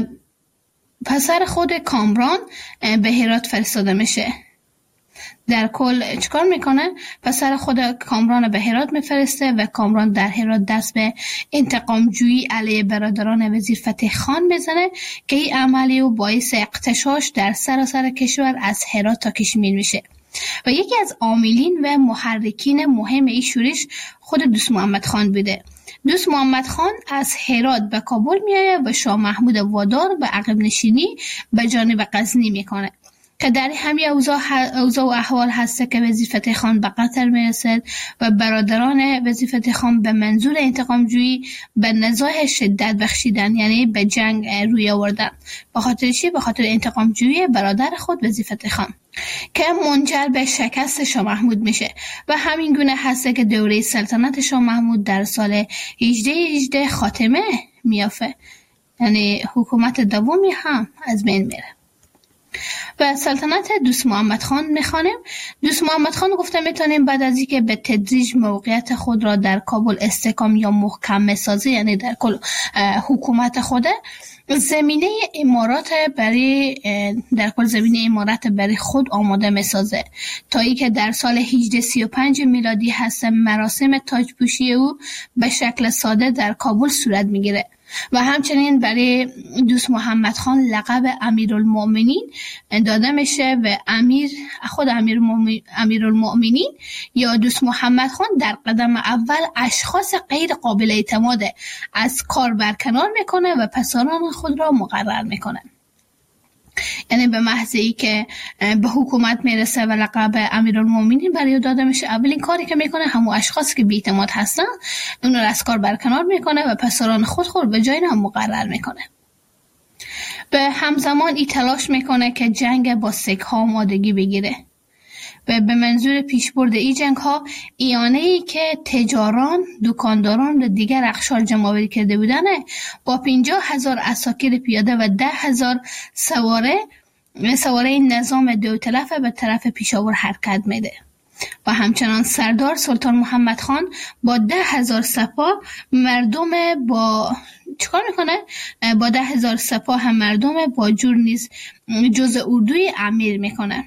پسر خود کامران به هرات فرستاده میشه. در کل چیکار میکنه؟ پسر خود کامران به هرات میفرسته و کامران در هرات دست به انتقام جویی علیه برادران وزیر فتح خان میزنه که این عملی و باعث اغتشاش در سراسر کشور از هرات تا کشمیر میشه و یکی از عاملین و محرکین مهم این شورش خود دوست محمد خان بوده. دوست محمد خان از هرات به کابل میایه و شاه محمود وادار به عقب نشینی به جانب غزنی میکنه که در همین اوضاع اوضاع و احوال هست که وزیر فتح خان به قطر میرسد و برادران وزیر فتح خان به منظور انتقام جویی به نزاع شدت بخشیدن، یعنی به جنگ روی آوردن. به خاطر چی؟ به خاطر انتقام جویی برادر خود وزیر فتح خان که منجر به شکست شاه محمود میشه و همین گونه هست که دوره سلطنت شاه محمود در سال هجده هجده خاتمه میافه، یعنی حکومت دومی هم از بین میره. و سلطنت دوست محمد خان میخوانیم. دوست محمد خان گفته میتونیم بعد از اینکه به تدریج موقعیت خود را در کابل استحکام یا محکم میسازه، یعنی در کل حکومت خوده، زمینه امارات برای در کل زمینه امارات برای خود آماده میسازه تا ای که در سال هجده سی و پنج میلادی هست مراسم تاجپوشی او به شکل ساده در کابل صورت میگیره و همچنین برای دوست محمد خان لقب امیرالمؤمنین داده میشه و امیر خود امیرالمؤمنین یا دوست محمد خان در قدم اول اشخاص غیر قابل اعتماد از کار برکنار میکنه و پسران خود را مقرر میکنه. یعنی به محض ای که به حکومت میرسه و لقب امیرالمؤمنین برای داده میشه، اولین کاری که میکنه همون اشخاص که بی‌اعتماد هستن اون رو از کار برکنار میکنه و پسران خود خود به جای هم مقرر میکنه. به همزمان ای تلاش میکنه که جنگ با سیک ها آمادگی بگیره و به منظور پیشبرد این جنگ ها ایانه ای که تجاران، دکانداران و دیگر اقشار جمع‌آوری کرده بودن با پنجاه هزار عساکر پیاده و ده هزار سواره سواره نظام داوطلب به طرف پیشاور حرکت میده و همچنان سردار سلطان محمد خان با ده هزار سپاه مردم با چیکار میکنه؟ با ده هزار سپاه هم مردم با جور نیز جز اردوی امیر میکنه.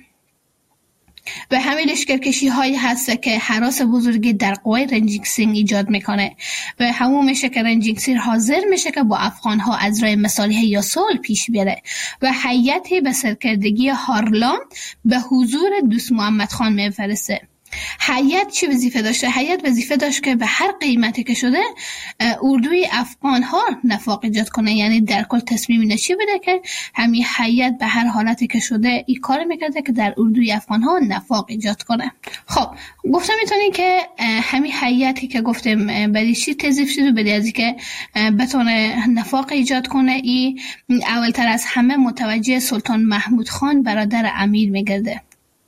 و همین لشکرکشی هایی هست که هراس بزرگی در قوای رنجینگ سینگ ایجاد میکنه و همون میشه که رنجینگ سینگ حاضر میشه که با افغان ها از راه مصالحه یا صلح پیش بره و هیئتی به سرکردگی هارلان به حضور دوست محمد خان میفرسته. هیئت چه وظیفه داشته؟ هیئت وظیفه داشت که به هر قیمتی که شده اردوی افغان ها نفاق ایجاد کنه، یعنی در کل تصمیم اینه چی بده که همین هیئت به هر حالتی که شده این کار میکرده که در اردوی افغان ها نفاق ایجاد کنه. خب گفتم میتونین که همین هیئتی که گفتم برای چی توظیف شده، برای از اینکه بتونه نفاق ایجاد کنه، این اولتر از همه متوجه سلطان محمود خان برادر امیر میگرده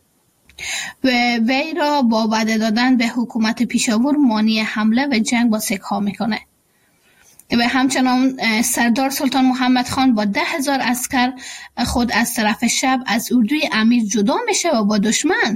و وی را با وعده دادن به حکومت پیشاور مانع حمله و جنگ با سیک ها میکنه و همچنان سردار سلطان محمد خان با ده هزار عسکر خود از طرف شب از اردوی امیر جدا میشه و با دشمن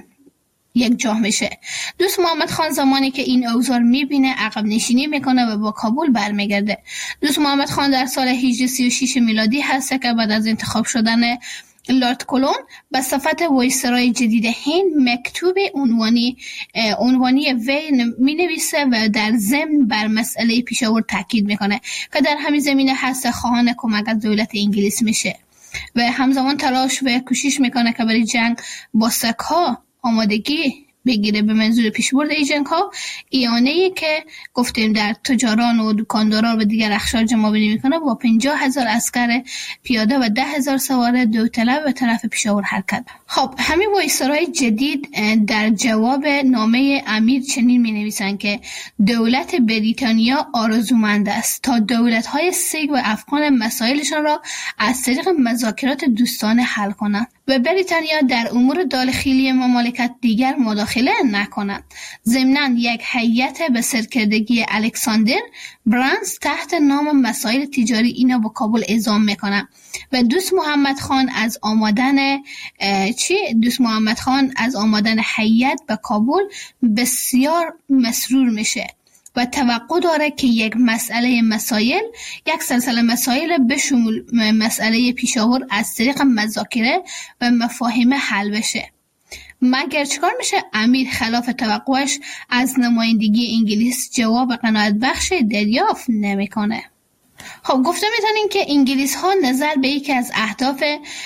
یک جا میشه. دوست محمد خان زمانی که این اوضاع میبینه عقب نشینی میکنه و با کابل برمیگرده. دوست محمد خان در سال هجده سی و شش میلادی هست که بعد از انتخاب شدن لارد کلون به صفت وایسرای جدید هند مکتوب عنوانی عنوانی وی می نویسه و در ضمن بر مسئله پیشاور تاکید میکنه که در همین زمینه هست خواهان کمک از دولت انگلیس میشه و همزمان تلاش و کوشش میکنه که برای جنگ با سک ها آمادگی بگیره به منظور پیشبرد این جنگ ها. ایانه‌ای که گفتیم در تجاران و دکانداران و دیگر اقشار جمع‌آوری میکنه با پنجاه هزار عسکر پیاده و ده هزار سوار داوطلب به طرف پیشاور حرکت. خب همین وایسرای جدید در جواب نامه امیر چنین می نویسن که دولت بریتانیا آرزومند است تا دولت‌های سیک و افغان مسائلشان را از طریق مذاکرات دوستانه حل کنند و بریتانیا در امور داخلی مملکت دیگر مداخله نکنند. ضمناً یک هیئت به سرکردگی الکساندر برانز تحت نام مسائل تجاری اینا با کابل اعزام میکنه و دوست محمد خان از آمدن چی دوست محمد خان از آمدن هیئت به کابل بسیار مسرور میشه و توقع داره که یک مسئله مسائل یک سلسله مسائل به شمول مسئله پیشاور از طریق مذاکره و مفاهیم حل بشه. مگر چیکار میشه؟ امیر خلاف توقعش از نمایندگی انگلیس جواب قناعت بخش دریافت نمیکنه. خب گفته میتونیم که انگلیس ها نظر به یکی از اهداف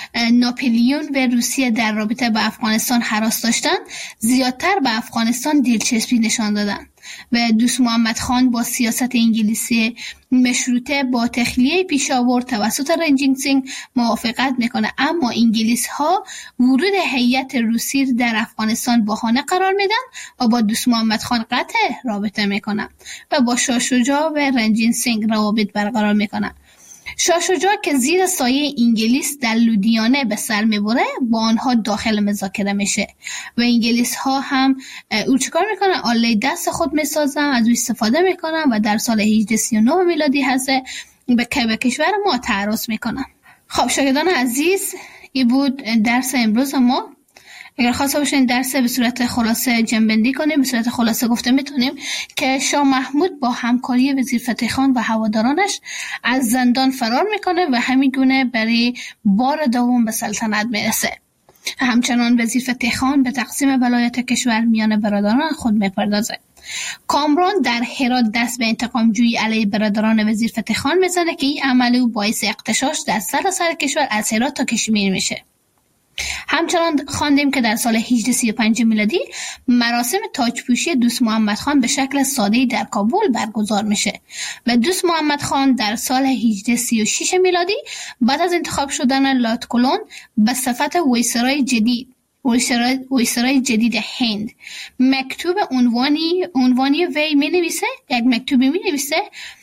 ناپلیون و روسیه در رابطه با افغانستان هراس داشتن زیادتر به افغانستان دلچسبی نشان دادن و دوست محمد خان با سیاست انگلیسی مشروطه با تخلیه پیشاور توسط رنجینگ سینگ موافقت میکنه، اما انگلیس ها ورود هیئت روسی در افغانستان بهانه قرار میدن و با دوست محمد خان قطع رابطه میکنن و با شاه شجاع و رنجینگ سینگ روابط برقرار میکنن. شاه شجاع که زیر سایه انگلیس در لودیانه به سر میبره با آنها داخل مذاکره میشه و انگلیس ها هم او چیکار میکنن؟ آله دست خود میسازن، از او استفاده میکنن و در سال هجده سی و نه میلادی هست به کشور ما تعرض میکنن. خب شاگردان عزیز، این بود درس امروز ما. اگر خواسته باشین درس به صورت خلاصه جنبندی کنیم، به صورت خلاصه گفته میتونیم که شاه محمود با همکاری وزیر فتح خان و هوادارانش از زندان فرار میکنه و همین گونه برای بار دوم به سلطنت میرسه. همچنان وزیر فتح خان به تقسیم ولایت کشور میان برادران خود میپردازه. کامران در هرات دست به انتقام جویی علیه برادران وزیر فتح خان میزنه که این عمل او باعث اغتشاش در سراسر کشور از هرات تا کشمیر میشه. همچنان خواندیم که در سال هجده سی و پنج میلادی مراسم تاجپوشی دوست محمد خان به شکل ساده‌ای در کابل برگزار میشه و دوست محمد خان در سال هجده سی و شش میلادی بعد از انتخاب شدن لات کلون به صفت وایسرای جدید وایسرای, وایسرای جدید هند مکتوب عنوانی عنوانی وی می نویسه یک مکتوبی می نویسه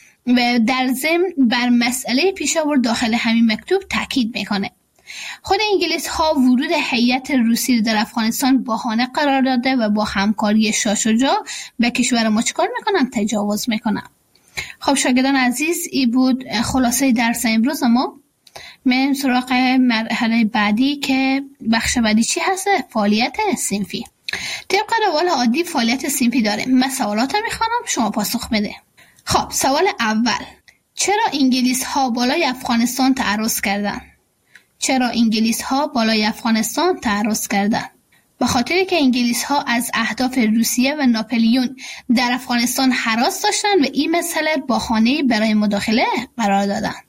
و در ضمن بر مسئله پیشاور داخل همین مکتوب تاکید میکنه. خود انگلیس ها ورود هیئت روسی در افغانستان بهانه قرار داده و با همکاری شاه شجاع به کشور ما چیکار میکنن؟ تجاوز میکنن. خب شاگردان عزیز، این بود خلاصه درس امروز ما. میریم سراغ مرحله بعدی که بخش بعدی چی هسته؟ فعالیت صنفی. طبق روال عادی فعالیت صنفی داریم. من سوالات میخوانم، شما پاسخ بده. خب سوال اول، چرا انگلیس ها بالای افغانستان تعرض کردند؟ چرا انگلیس ها بالای افغانستان تعرض کردند؟ به خاطر که انگلیس ها از اهداف روسیه و ناپلیون در افغانستان هراس داشتند و این مسئله بهانه‌ای برای مداخله قرار دادند.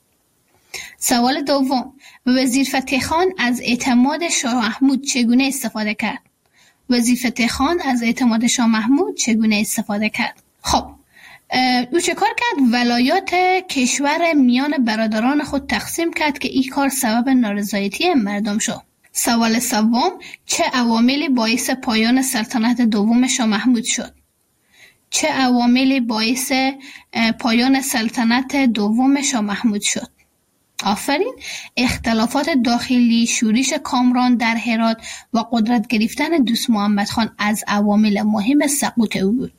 سوال دوم، وزیر فتح خان از اعتماد شاه محمود چگونه استفاده کرد؟ وزیر فتح خان از اعتماد شاه محمود چگونه استفاده کرد؟ خب او چه کار کرد؟ ولایات کشور میان برادران خود تقسیم کرد که این کار سبب نارضایتی مردم شد. سوال سوم، چه عواملی باعث پایان سلطنت دوم شاه محمود شد؟ چه عواملی باعث پایان سلطنت دوم شاه محمود شد؟ آفرین. اختلافات داخلی، شورش کامران در هرات و قدرت گرفتن دوست محمد خان از عوامل مهم سقوط او بود.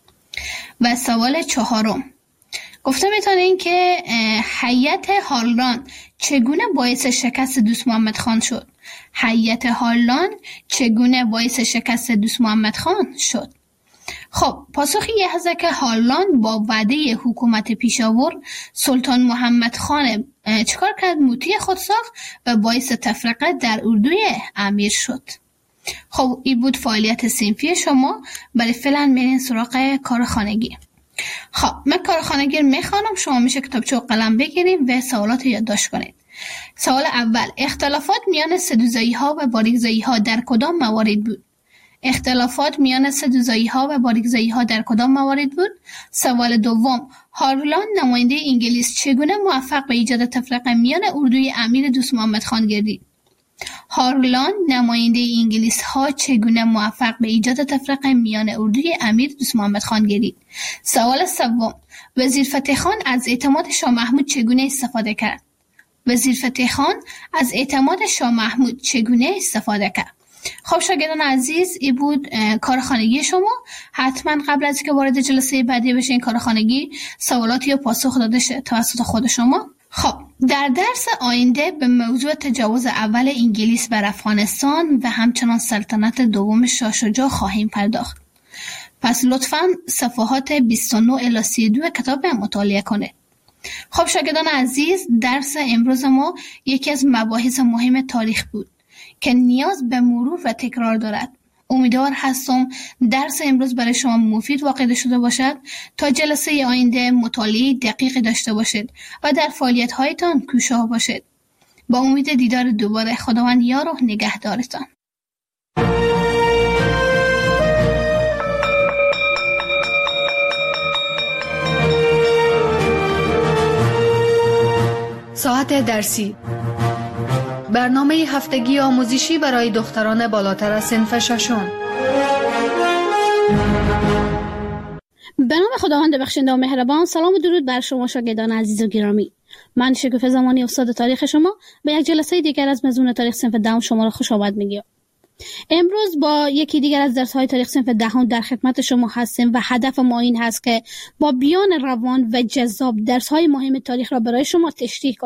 و سوال چهارم، گفته میتونین که هیئت هارلان چگونه باعث شکست دوست محمد خان شد؟ هیئت هارلان چگونه باعث شکست دوست محمد خان شد؟ خب پاسخی یه هست که هارلان با وعده حکومت پیشاور سلطان محمد خان چکار کرد؟ موتی خود ساخت و باعث تفرقه در اردوی امیر شد. خب این بود فعالیت صنفی شما. برای فعلا میرین سراغ کار خانگی. خب من کار خانگی رو میخوانم، شما میشه کتابچه و قلم بگیریم و سوالات یادداشت کنید. سوال اول، اختلافات میان سدوزایی ها و باریکزایی ها در کدام موارد بود؟ اختلافات میان سدوزایی ها و باریکزایی ها در کدام موارد بود؟ سوال دوم، هارلان نماینده انگلیس چگونه موفق به ایجاد تفرقه میان اردوی امیر دوست محمد خان گردید؟ هارلان نماینده انگلیس ها چگونه موفق به ایجاد تفرقه میان اردوی امیر دوست محمد خان گردید؟ سوال سوم، وزیر فتح خان از اعتماد شاه محمود چگونه استفاده کرد؟ وزیر فتح خان از اعتماد شاه محمود چگونه استفاده کرد؟ خب شاگردان عزیز، این بود کار خانگی شما. حتما قبل از اینکه وارد جلسه بعدی بشین کار خانگی سوالاتی یا پاسخ داده شه توسط خود شما. خب در درس آینده به موضوع تجاوز اول انگلیس بر افغانستان و همچنان سلطنت دوم شاه شجاع خواهیم پرداخت. پس لطفاً صفحات بیست و نه الی سی و دو کتاب مطالعه کنید. خب شاگردان عزیز، درس امروز ما یکی از مباحث مهم تاریخ بود که نیاز به مرور و تکرار دارد. امیدوار هستم درس امروز برای شما مفید واقع شده باشد تا جلسه آینده مطالعه دقیق داشته باشید و در فعالیت هایتان کوشاه باشید. با امید دیدار دوباره، خداوند یار و نگهدارتان. ساعت درسی، برنامه هفتگی آموزشی برای دختران بالاتر از صنف ششم. به نام خداوند بخشنده و مهربان. سلام و درود بر شما شاگردان عزیز و گرامی. من شکوفه زمانی استاد تاریخ شما به یک جلسه دیگر از مضمون تاریخ صنف دهم شما را خوش آمد میگم. امروز با یکی دیگر از درس‌های تاریخ صنف دهم در خدمت شما هستیم و هدف ما این هست که با بیان روان و جذاب درس‌های مهم تاریخ را برای شما تشریح کنیم.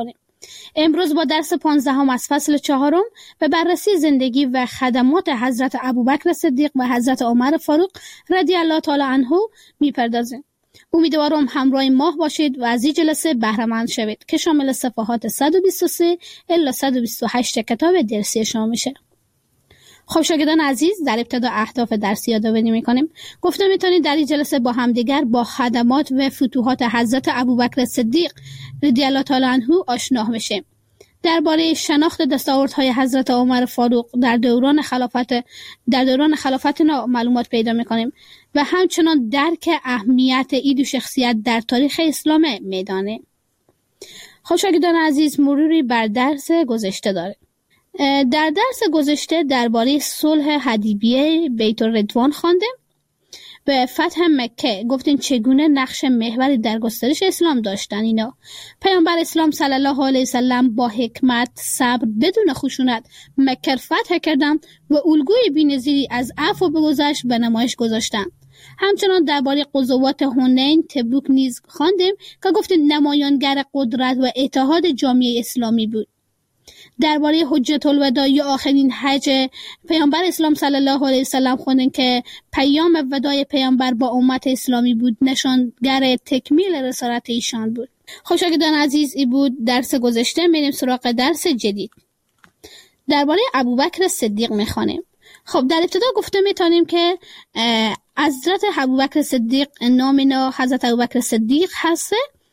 امروز با درس پانزدهم از فصل چهارم به بررسی زندگی و خدمات حضرت ابوبکر صدیق و حضرت عمر فاروق رضی الله تعالی عنه میپردازیم. امیدوارم همراه ماه باشید و از این جلسه بهره مند شوید که شامل صفحات صد و بیست و سه الی صد و بیست و هشت کتاب درسی شما میشه. خب شاگردان عزیز، در ابتدا اهداف درسی یادآوری میکنیم. گفتم میتونید در این جلسه با همدیگر با خدمات و فتوحات حضرت ابوبکر صدیق رضی الله تعالی عنه آشنا بشیم. درباره شناخت دستاوردهای حضرت عمر فاروق در دوران خلافت در دوران خلافت معلومات پیدا میکنیم و همچنان درک اهمیت این دو شخصیت در تاریخ اسلام میدانه. خب شاگردان عزیز، مروری بر درس گذشته داره. در درس گذشته درباره صلح حدیبیه بیت الرضوان خواندیم. به فتح مکه گفتیم چگونه نقش محوری در گسترش اسلام داشتن اینا. پیامبر اسلام صلی الله علیه وسلم با حکمت، صبر، بدون خشونت مکه فتح کردند و الگوی بی‌نظیری از عفو و بگذشت به نمایش گذاشتند. همچنان درباره غزوات حنین، تبوک نیز خواندیم که گفتیم نمایانگر قدرت و اتحاد جامعه اسلامی بود. درباره حجت الوداع یا آخرین حج پیامبر اسلام صلی الله علیه وسلم خوندیم که پیام وداع پیامبر با امت اسلامی بود، نشانگر تکمیل رسالت ایشان بود. خب شاگردان عزیز، این بود درس گذشته. میریم سراغ درس جدید. درباره ابوبکر صدیق میخوانیم. خب در ابتدا گفته میتونیم که حضرت ابوبکر صدیق نام اینا حضرت ابوبکر صدیق هست،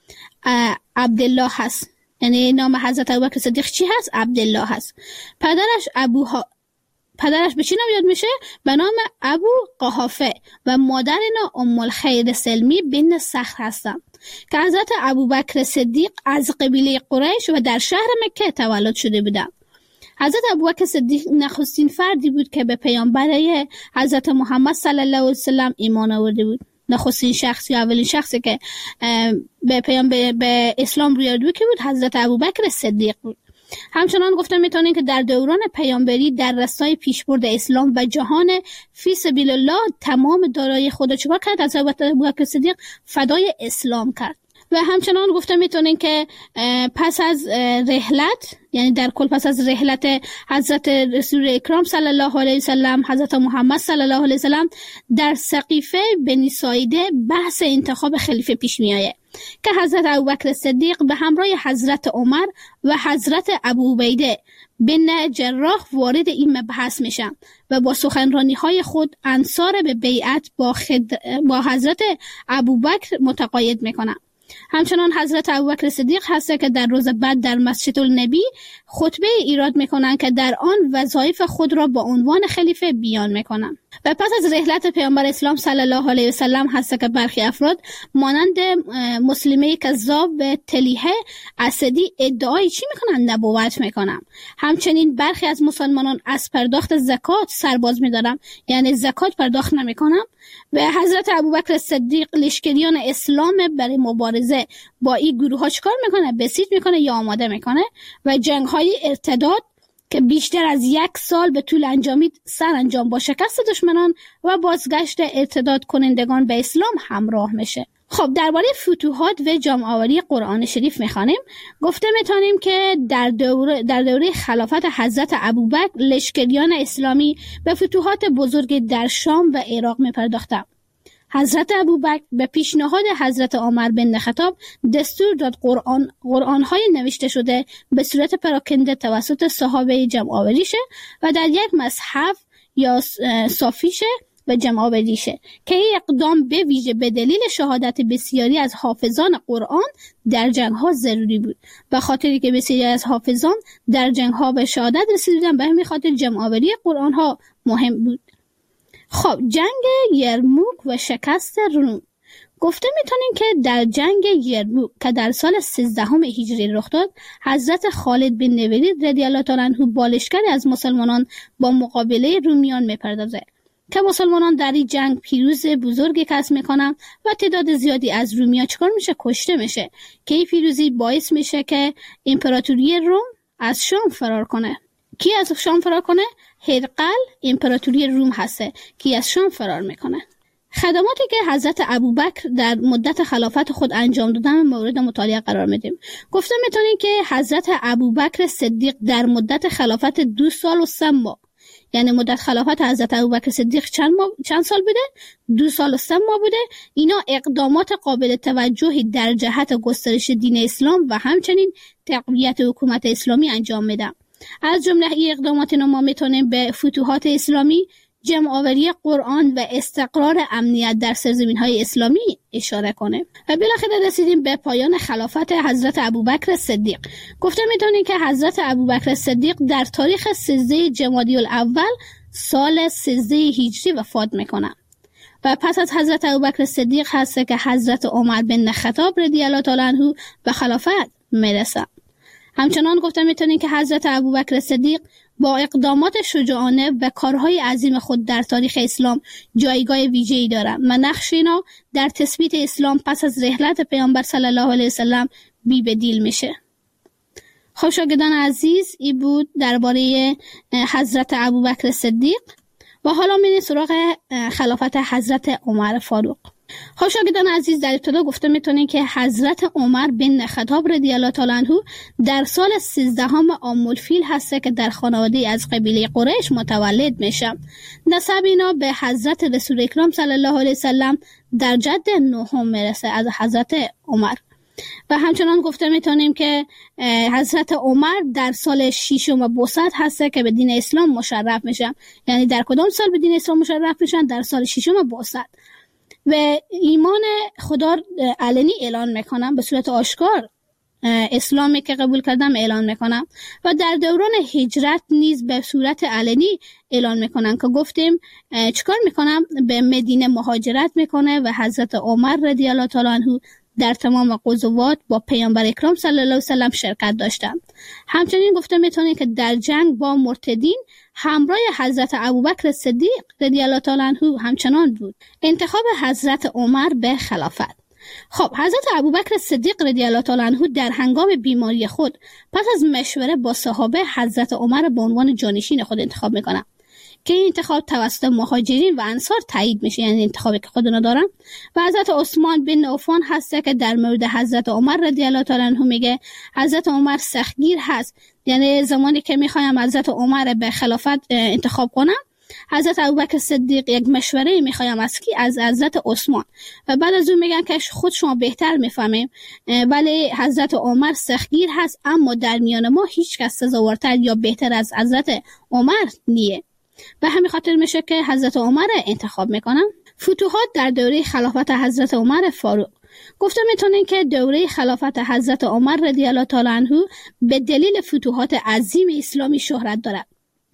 عبدالله هست. یعنی نام حضرت ابوبکر صدیق چی هست؟ عبدالله هست. پدرش ابوها پدرش به چی نام یاد میشه؟ به نام ابو قحافه و مادر اینا ام الخیر سلمی بنت صخر هستن که حضرت ابوبکر صدیق از قبیله قریش و در شهر مکه تولد شده بودند. حضرت ابوبکر صدیق نخستین فردی بود که به پیامبر حضرت محمد صلی الله علیه وسلم ایمان آورده بود. نخستین شخص یا اولین شخصی که به پیامبر به اسلام روی آورده که بود حضرت ابوبکر صدیق بود. همچنان گفتم میتونیم که در دوران پیامبری در راستای پیشبرد اسلام و جهان فی سبیل الله تمام دارایی خود چیکار کرد؟ حضرت ابوبکر صدیق فدای اسلام کرد. و همچنان گفتم میتونیم که پس از رحلت، یعنی در کل پس از رحلت حضرت رسول اکرام صلی الله علیه وسلم، حضرت محمد صلی الله علیه وسلم، در سقیفه بنی ساعده بحث انتخاب خلیفه پیش میآید که حضرت ابوبکر صدیق به همراه حضرت عمر و حضرت ابو عبیده بن جراح وارد این مبحث میشن و با سخنرانی های خود انصار به بیعت با, خد... با حضرت ابوبکر متقاعد میکنن. همچنان حضرت ابوبکر صدیق هست که در روز بعد در مسجد النبی خطبه ایراد میکنن که در آن وظایف خود را با عنوان خلیفه بیان میکنن. و پس از رحلت پیامبر اسلام صلی الله علیه وسلم هست که برخی افراد مانند مسلمه کذاب و تلیحه اسدی ادعای چی میکنن؟ نبوت میکنن. همچنین برخی از مسلمانان از پرداخت زکات سرباز میدارن، یعنی زکات پرداخت نمیکنن. و حضرت ابوبکر صدیق لشکریان اسلام برای مبارزه با این گروه ها چکار میکنه؟ بسیج میکنه یا آماده میکنه و جنگ های ارتداد که بیشتر از یک سال به طول انجامید سر انجام با شکست دشمنان و بازگشت ارتداد کنندگان به اسلام همراه میشه. خب درباره فتوحات و جمع آوری قرآن شریف میخوانیم. گفته میتونیم که در دوره در دوره خلافت حضرت ابوبکر لشکریان اسلامی به فتوحات بزرگ در شام و عراق میپرداختند. حضرت ابوبکر به پیشنهاد حضرت عمر بن خطاب دستور داد قرآن قرآن‌های نوشته شده به صورت پراکنده توسط صحابه جمع آوری شه و در یک مصحف یا صافی شه و جمع آوری شه که این اقدام به ویژه به دلیل شهادت بسیاری از حافظان قرآن در جنگ ها ضروری بود. به خاطری که بسیاری از حافظان در جنگ ها به شهادت رسیدن، به همین خاطر جمع آوری قرآن ها مهم بود. خب جنگ یرموک و شکست روم. گفته میتونیم که در جنگ یرموک که در سال سیزدهم هجری رخ داد، حضرت خالد بن ولید رضی الله تعالی عنه با لشکری از مسلمانان با مقابله رومیان میپردازه که مسلمانان در این جنگ پیروز بزرگی کسب میکنن و تعداد زیادی از رومیان چکار میشه؟ کشته میشه که این پیروزی باعث میشه که امپراتوری روم از شام فرار کنه. کی از شام فرار کنه؟ هرقل امپراتوری روم هسته که از شام فرار میکنه. خدماتی که حضرت ابوبکر در مدت خلافت خود انجام دادن مورد مطالعه قرار میدیم. گفته میتونیم که حضرت ابوبکر صدیق در مدت خلافت دو سال و سه ماه، یعنی مدت خلافت حضرت ابوبکر صدیق چند ماه، چند سال بوده؟ دو سال و سه ماه بوده. اینا اقدامات قابل توجهی در جهت گسترش دین اسلام و همچنین تقویت حکومت اسلامی انجام میدن. از جمله این اقدامات ما میتونیم به فتوحات اسلامی، جمع آوری قرآن و استقرار امنیت در سرزمین‌های اسلامی اشاره کنیم. و بالاخره رسیدیم به پایان خلافت حضرت ابوبکر صدیق. گفته میتونیم که حضرت ابوبکر صدیق در تاریخ سیزده جمادی الاول سال سیزده هجری وفات میکنه و پس از حضرت ابوبکر صدیق هست که حضرت عمر بن خطاب رضی الله تعالی عنه به خلافت میرسه. همچنان گفته میتونیم که حضرت ابوبکر صدیق با اقدامات شجاعانه و کارهای عظیم خود در تاریخ اسلام جایگاه ویژه‌ای دارند و نقش اینا در تثبیت اسلام پس از رحلت پیامبر صلی الله علیه وسلم بی بدیل میشه. خب شاگردان عزیز، این بود درباره حضرت ابوبکر صدیق و حالا میریم سراغ خلافت حضرت عمر فاروق. خب شاگردان عزیز، در ابتدا گفته میتونیم که حضرت عمر بن خطاب رضی الله تعالی عنه در سال سیزدهم عام الفیل هست که در خانواده از قبیله قریش متولد میشه. نسب اینا به حضرت رسول اکرم صلی الله علیه وسلم در جد نهم میرسه از حضرت عمر. و همچنان گفته میتونیم که حضرت عمر در سال ششم بعثت هست که به دین اسلام مشرف میشن. یعنی در کدام سال به دین اسلام مشرف میشن؟ در سال ششم بعثت. و ایمان خدا علنی اعلان میکنم، به صورت آشکار اسلامی که قبول کردم اعلان میکنم و در دوران هجرت نیز به صورت علنی اعلان میکنن که گفتیم چیکار میکنم؟ به مدینه مهاجرت میکنه و حضرت عمر رضی الله تعالی عنه در تمام غزوات با پیامبر اکرم صلی الله علیه وسلم شرکت داشتم. همچنین گفته میتونیم که در جنگ با مرتدین همراه حضرت ابوبکر صدیق رضی الله تعالی عنه همچنان بود. انتخاب حضرت عمر به خلافت. خب حضرت ابوبکر صدیق رضی الله تعالی عنه در هنگام بیماری خود پس از مشوره با صحابه حضرت عمر به عنوان جانشین خود انتخاب میکنه که این انتخاب توسط مهاجرین و انصار تایید میشه، یعنی انتخابی که خودنا دارن. و حضرت عثمان بن عفان هست که در مورد حضرت عمر رضی الله تعالی عنه میگه حضرت عمر سختگیر هست، یعنی زمانی که میخوایم حضرت عمر به خلافت انتخاب کنم، حضرت ابوبکر صدیق یک مشوره میخوایم از کی؟ از حضرت عثمان. و بعد از اون میگن که خود شما بهتر میفهمیم، ولی حضرت عمر سختگیر هست، اما در میان ما هیچ کس سزاوارتر یا بهتر از حضرت عمر نیه. و همین خاطر میشه که حضرت عمر انتخاب میکنن. فتوحات در دوره خلافت حضرت عمر فاروق. گفته میتونین که دوره خلافت حضرت عمر رضی الله تعالی عنه به دلیل فتوحات عظیم اسلامی شهرت دارد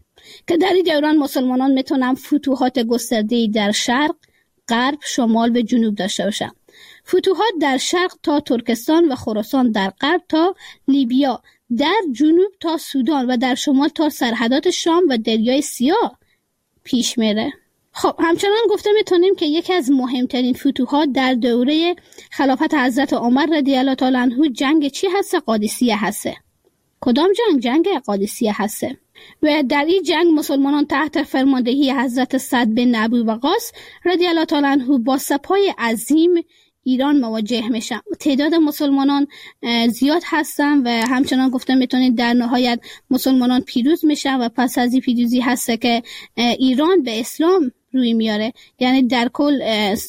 که در این دوران مسلمانان میتونن فتوحات گسترده‌ای در شرق، غرب، شمال و جنوب داشته باشن. فتوحات در شرق تا ترکستان و خراسان، در غرب تا لیبیا، در جنوب تا سودان و در شمال تا سرحدات شام و دریای سیاه پیش میره. خب همچنان گفته میتونیم که یکی از مهمترین فتوحات در دوره خلافت حضرت عمر رضی الله تعالی عنه جنگ چی هست؟ قادسیه هست. کدام جنگ؟ جنگ قادسیه هست. و در این جنگ مسلمانان تحت فرماندهی حضرت سعد بن ابی وقاص رضی الله تعالی عنه با سپاه عظیم ایران مواجه میشن. تعداد مسلمانان زیاد هستن و همچنان گفته میتونید در نهایت مسلمانان پیروز میشن و پس از این پیروزی هست که ایران به اسلام روی میاره. یعنی در کل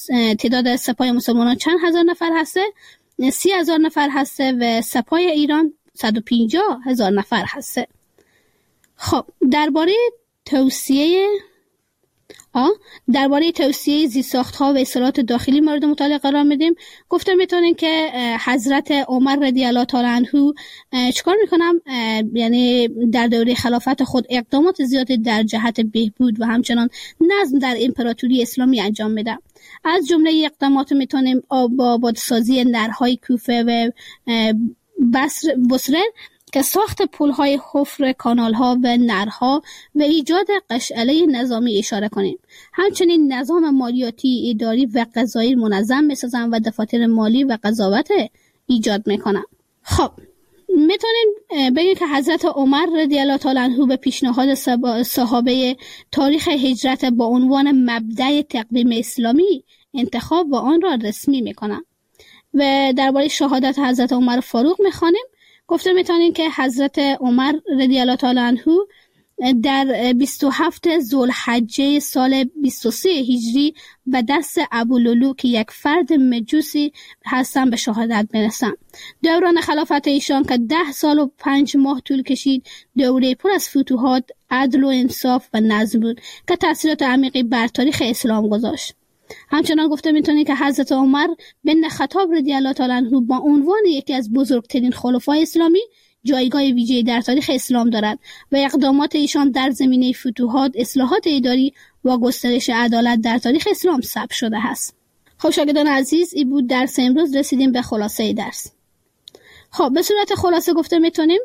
تعداد سپاه مسلمانان چند هزار نفر هسته؟ سی هزار نفر هسته و سپاه ایران صد و پنجاه هزار نفر هسته. خب درباره توصیه آه درباره توصیه زیرساخت‌ها و اصلاحات داخلی مورد مطالعه قرار میدیم. گفته میتونیم که حضرت عمر رضی الله تعالی عنه چیکار میکنم؟ یعنی در دوره خلافت خود اقدامات زیادی در جهت بهبود و همچنان نظم در امپراتوری اسلامی انجام میده. از جمله اقدامات میتونیم آب آبادسازی نرهای کوفه و بصره بصره که ساخت پل‌های حفر کانال‌ها و نرها و ایجاد قشعله نظامی اشاره کنیم. همچنین نظام مالیاتی، اداری و قضایی منظم می‌سازن و دفاتر مالی و قضاوت ایجاد می‌کنن. خب میتونیم بگیم که حضرت عمر رضی الله تعالی عنه به پیشنهاد صحابه تاریخ هجرت با عنوان مبدأ تقدیم اسلامی انتخاب و آن را رسمی میکنند. و درباره شهادت حضرت عمر فاروق میخوانیم. گفته میتونیم که حضرت عمر رضی الله تعالی عنه در بیست و هفت ذوالحجه سال بیست و سه هجری به دست ابولولو که یک فرد مجوسی هستن به شهادت برسن. دوران خلافت ایشان که ده سال و پنج ماه طول کشید، دوره پر از فتوحات، عدل و انصاف و نظم بود که تأثیرات عمیقی بر تاریخ اسلام گذاشت. همچنان گفته میتونید که حضرت عمر بن خطاب رضی الله تعالی عنه با عنوان یکی از بزرگترین خلفای اسلامی جایگاه ویژه‌ای در تاریخ اسلام دارد و اقدامات ایشان در زمینه فتوحات، اصلاحات اداری و گسترش عدالت در تاریخ اسلام ثبت شده است. خب شاگردان عزیز، این بود درس امروز. رسیدیم به خلاصه درس. خب به صورت خلاصه گفته میتونیم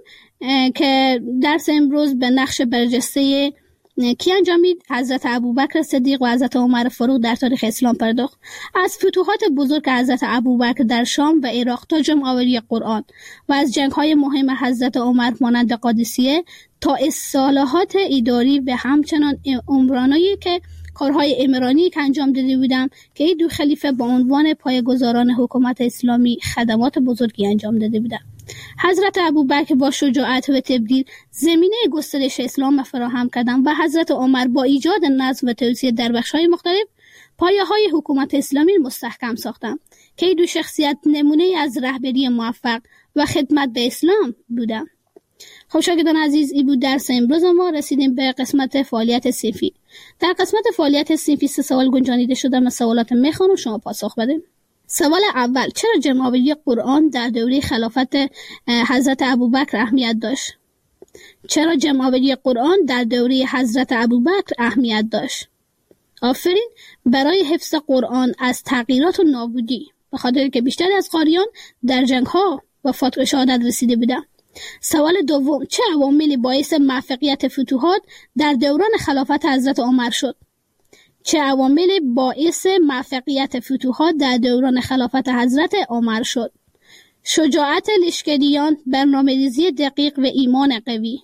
که درس امروز به نقش برجسته کی انجامید؟ حضرت ابوبکر صدیق و حضرت عمر فاروق در تاریخ اسلام پرداخت. از فتوحات بزرگ حضرت ابوبکر در شام و عراق تا جمع‌آوری قرآن و از جنگ‌های مهم حضرت عمر مانند قادسیه تا اصلاحات اداری و همچنان عمرانی که کارهای عمرانی که انجام داده بودند که این دو خلیفه با عنوان پایه‌گذاران حکومت اسلامی خدمات بزرگی انجام داده بودند. حضرت ابوبکر با شجاعت و تبدیل زمینه گسترش اسلام فراهم کردند و حضرت عمر با ایجاد نظم و توسعه در بخش‌های مختلف پایه‌های حکومت اسلامی مستحکم ساختند که این دو شخصیت نمونه از رهبری موفق و خدمت به اسلام بودند. خب شاگردان عزیز، این بود درس امروز ما. رسیدیم به قسمت فعالیت صنفی. در قسمت فعالیت صنفی سه سوال گنجانیده شده. من سوالات میخوام و شما پاسخ بدید. سوال اول: چرا جمع‌آوری قرآن در دوره خلافت حضرت ابوبکر اهمیت داشت؟ چرا جمع‌آوری قرآن در دوره حضرت ابوبکر اهمیت داشت؟ آفرین. برای حفظ قرآن از تغییرات و نابودی، به خاطر که بیشتر از قاریان در جنگ‌ها وفات و شهادت رسیده بودند. سوال دوم: چه عواملی باعث موفقیت فتوحات در دوران خلافت حضرت عمر شد؟ چه عواملی باعث موفقیت فتوحات در دوران خلافت حضرت عمر شد؟ شجاعت لشکریان، برنامه‌ریزی دقیق و ایمان قوی.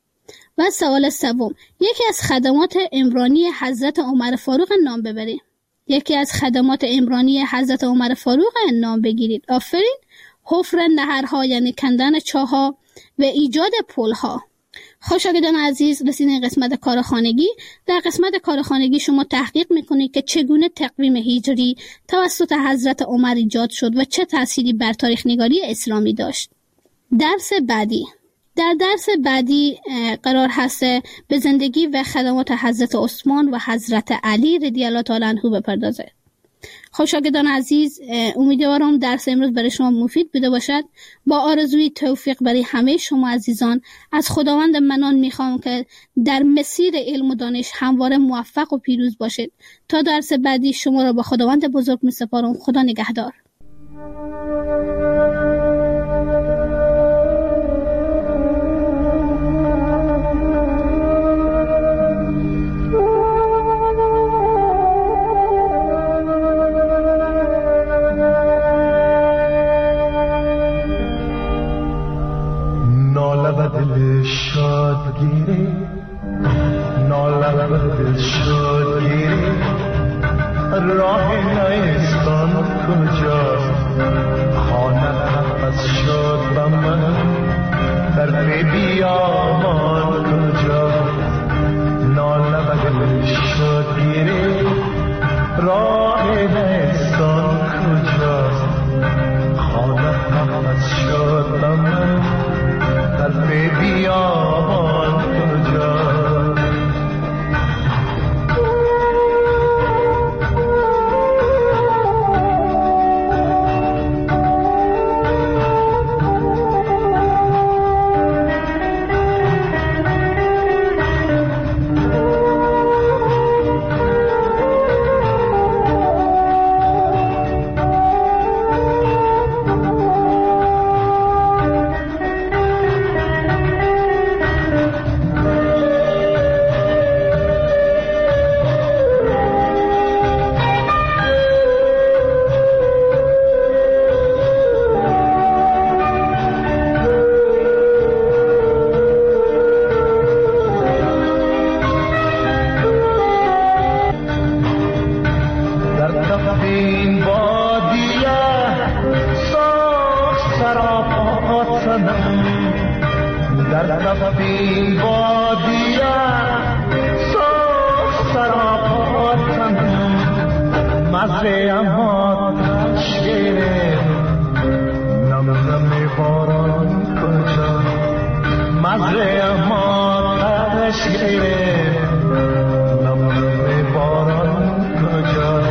و سوال سوم: یکی از خدمات عمرانی حضرت عمر فاروق نام ببرید. یکی از خدمات عمرانی حضرت عمر فاروق نام بگیرید. آفرین. حفر نهرها یعنی کندن چاه‌ها و ایجاد پل‌ها. شاگردان عزیز، رسیدیم قسمت کارخانگی. در قسمت کارخانگی شما تحقیق میکنید که چگونه تقویم هجری توسط حضرت عمر ایجاد شد و چه تأثیری بر تاریخ نگاری اسلامی داشت. درس بعدی. در درس بعدی قرار هست به زندگی و خدمات حضرت عثمان و حضرت علی رضی الله تعالی عنه بپردازه. خب شاگردان عزیز، امیدوارم درس امروز برای شما مفید بوده باشد. با آرزوی توفیق برای همه شما عزیزان، از خداوند منان میخوام که در مسیر علم و دانش همواره موفق و پیروز باشید. تا درس بعدی شما را با خداوند بزرگ میسپارم. خدا نگهدار. راه نیستان کجاست، خانه از شد به من در بیابان کجاست، ناله بدل شد گیری راه نیستان کجاست، خانه از شد به من در بیابان کجاست. وطنم در تفتی بادیه صاف سراپاتنم مزه اما تشگیره نم نم باران کجا مزه اما تشگیره نم نم باران کجا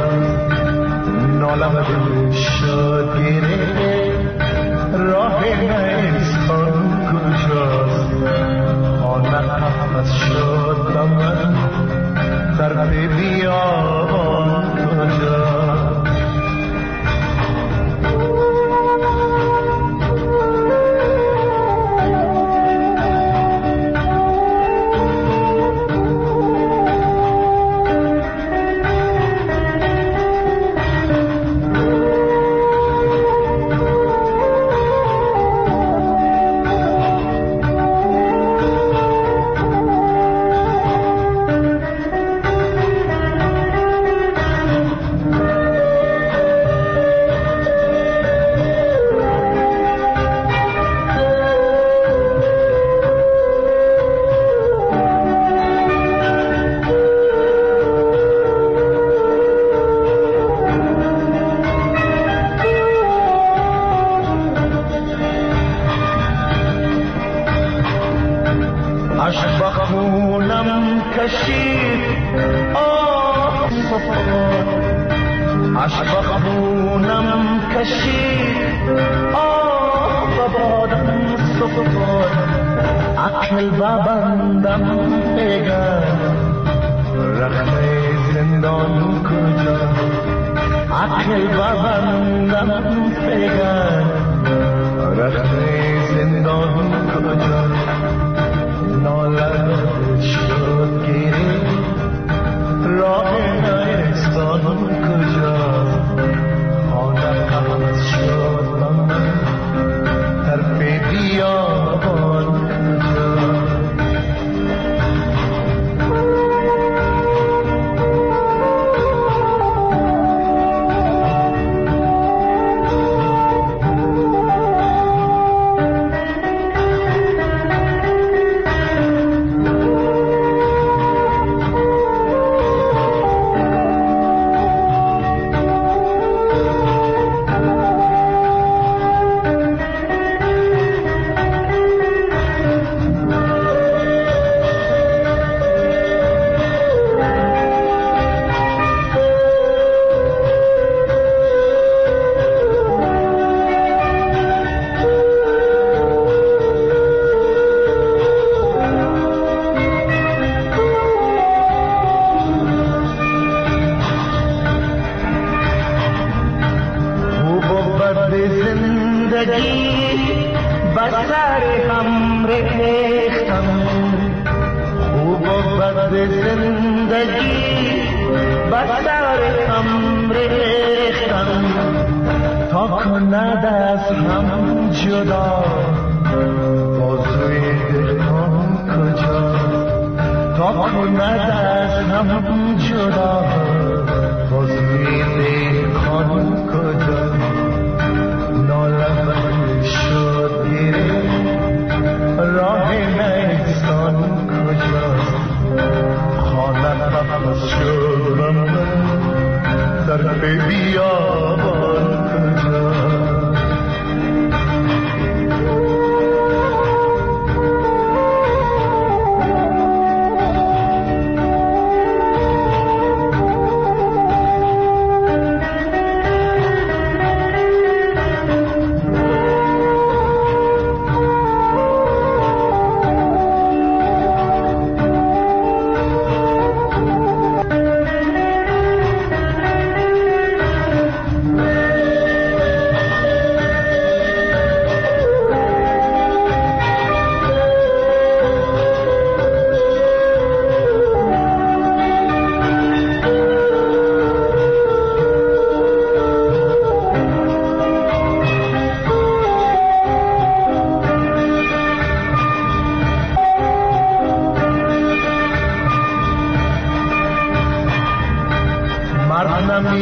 نالم دل شد گیره راه نیستان کجاست خانه نفس شد به من در بیابان کجاست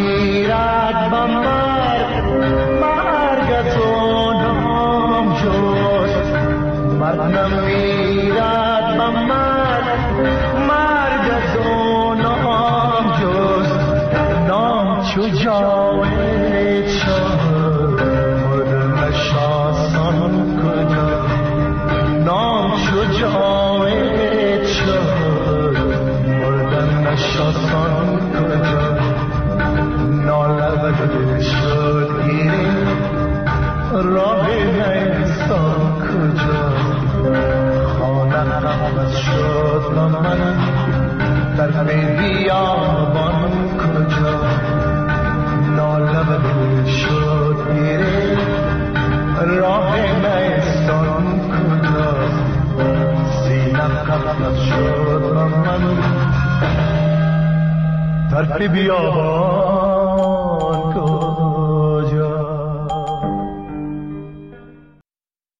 نمیرد با مرگ مرگ تو نام شد نمیرد محمد مرگ از اون نام جز نام چو جاوید شد مردن شاسان کجا نام چو جاوید شد مردن شاسان کجا نالبد شد گیری راه نیستان کجا خانه قفص شد من در بیابان کجا نالبد شد گیری راه نیستان کجا سینم قفص شد من در بیابان کجا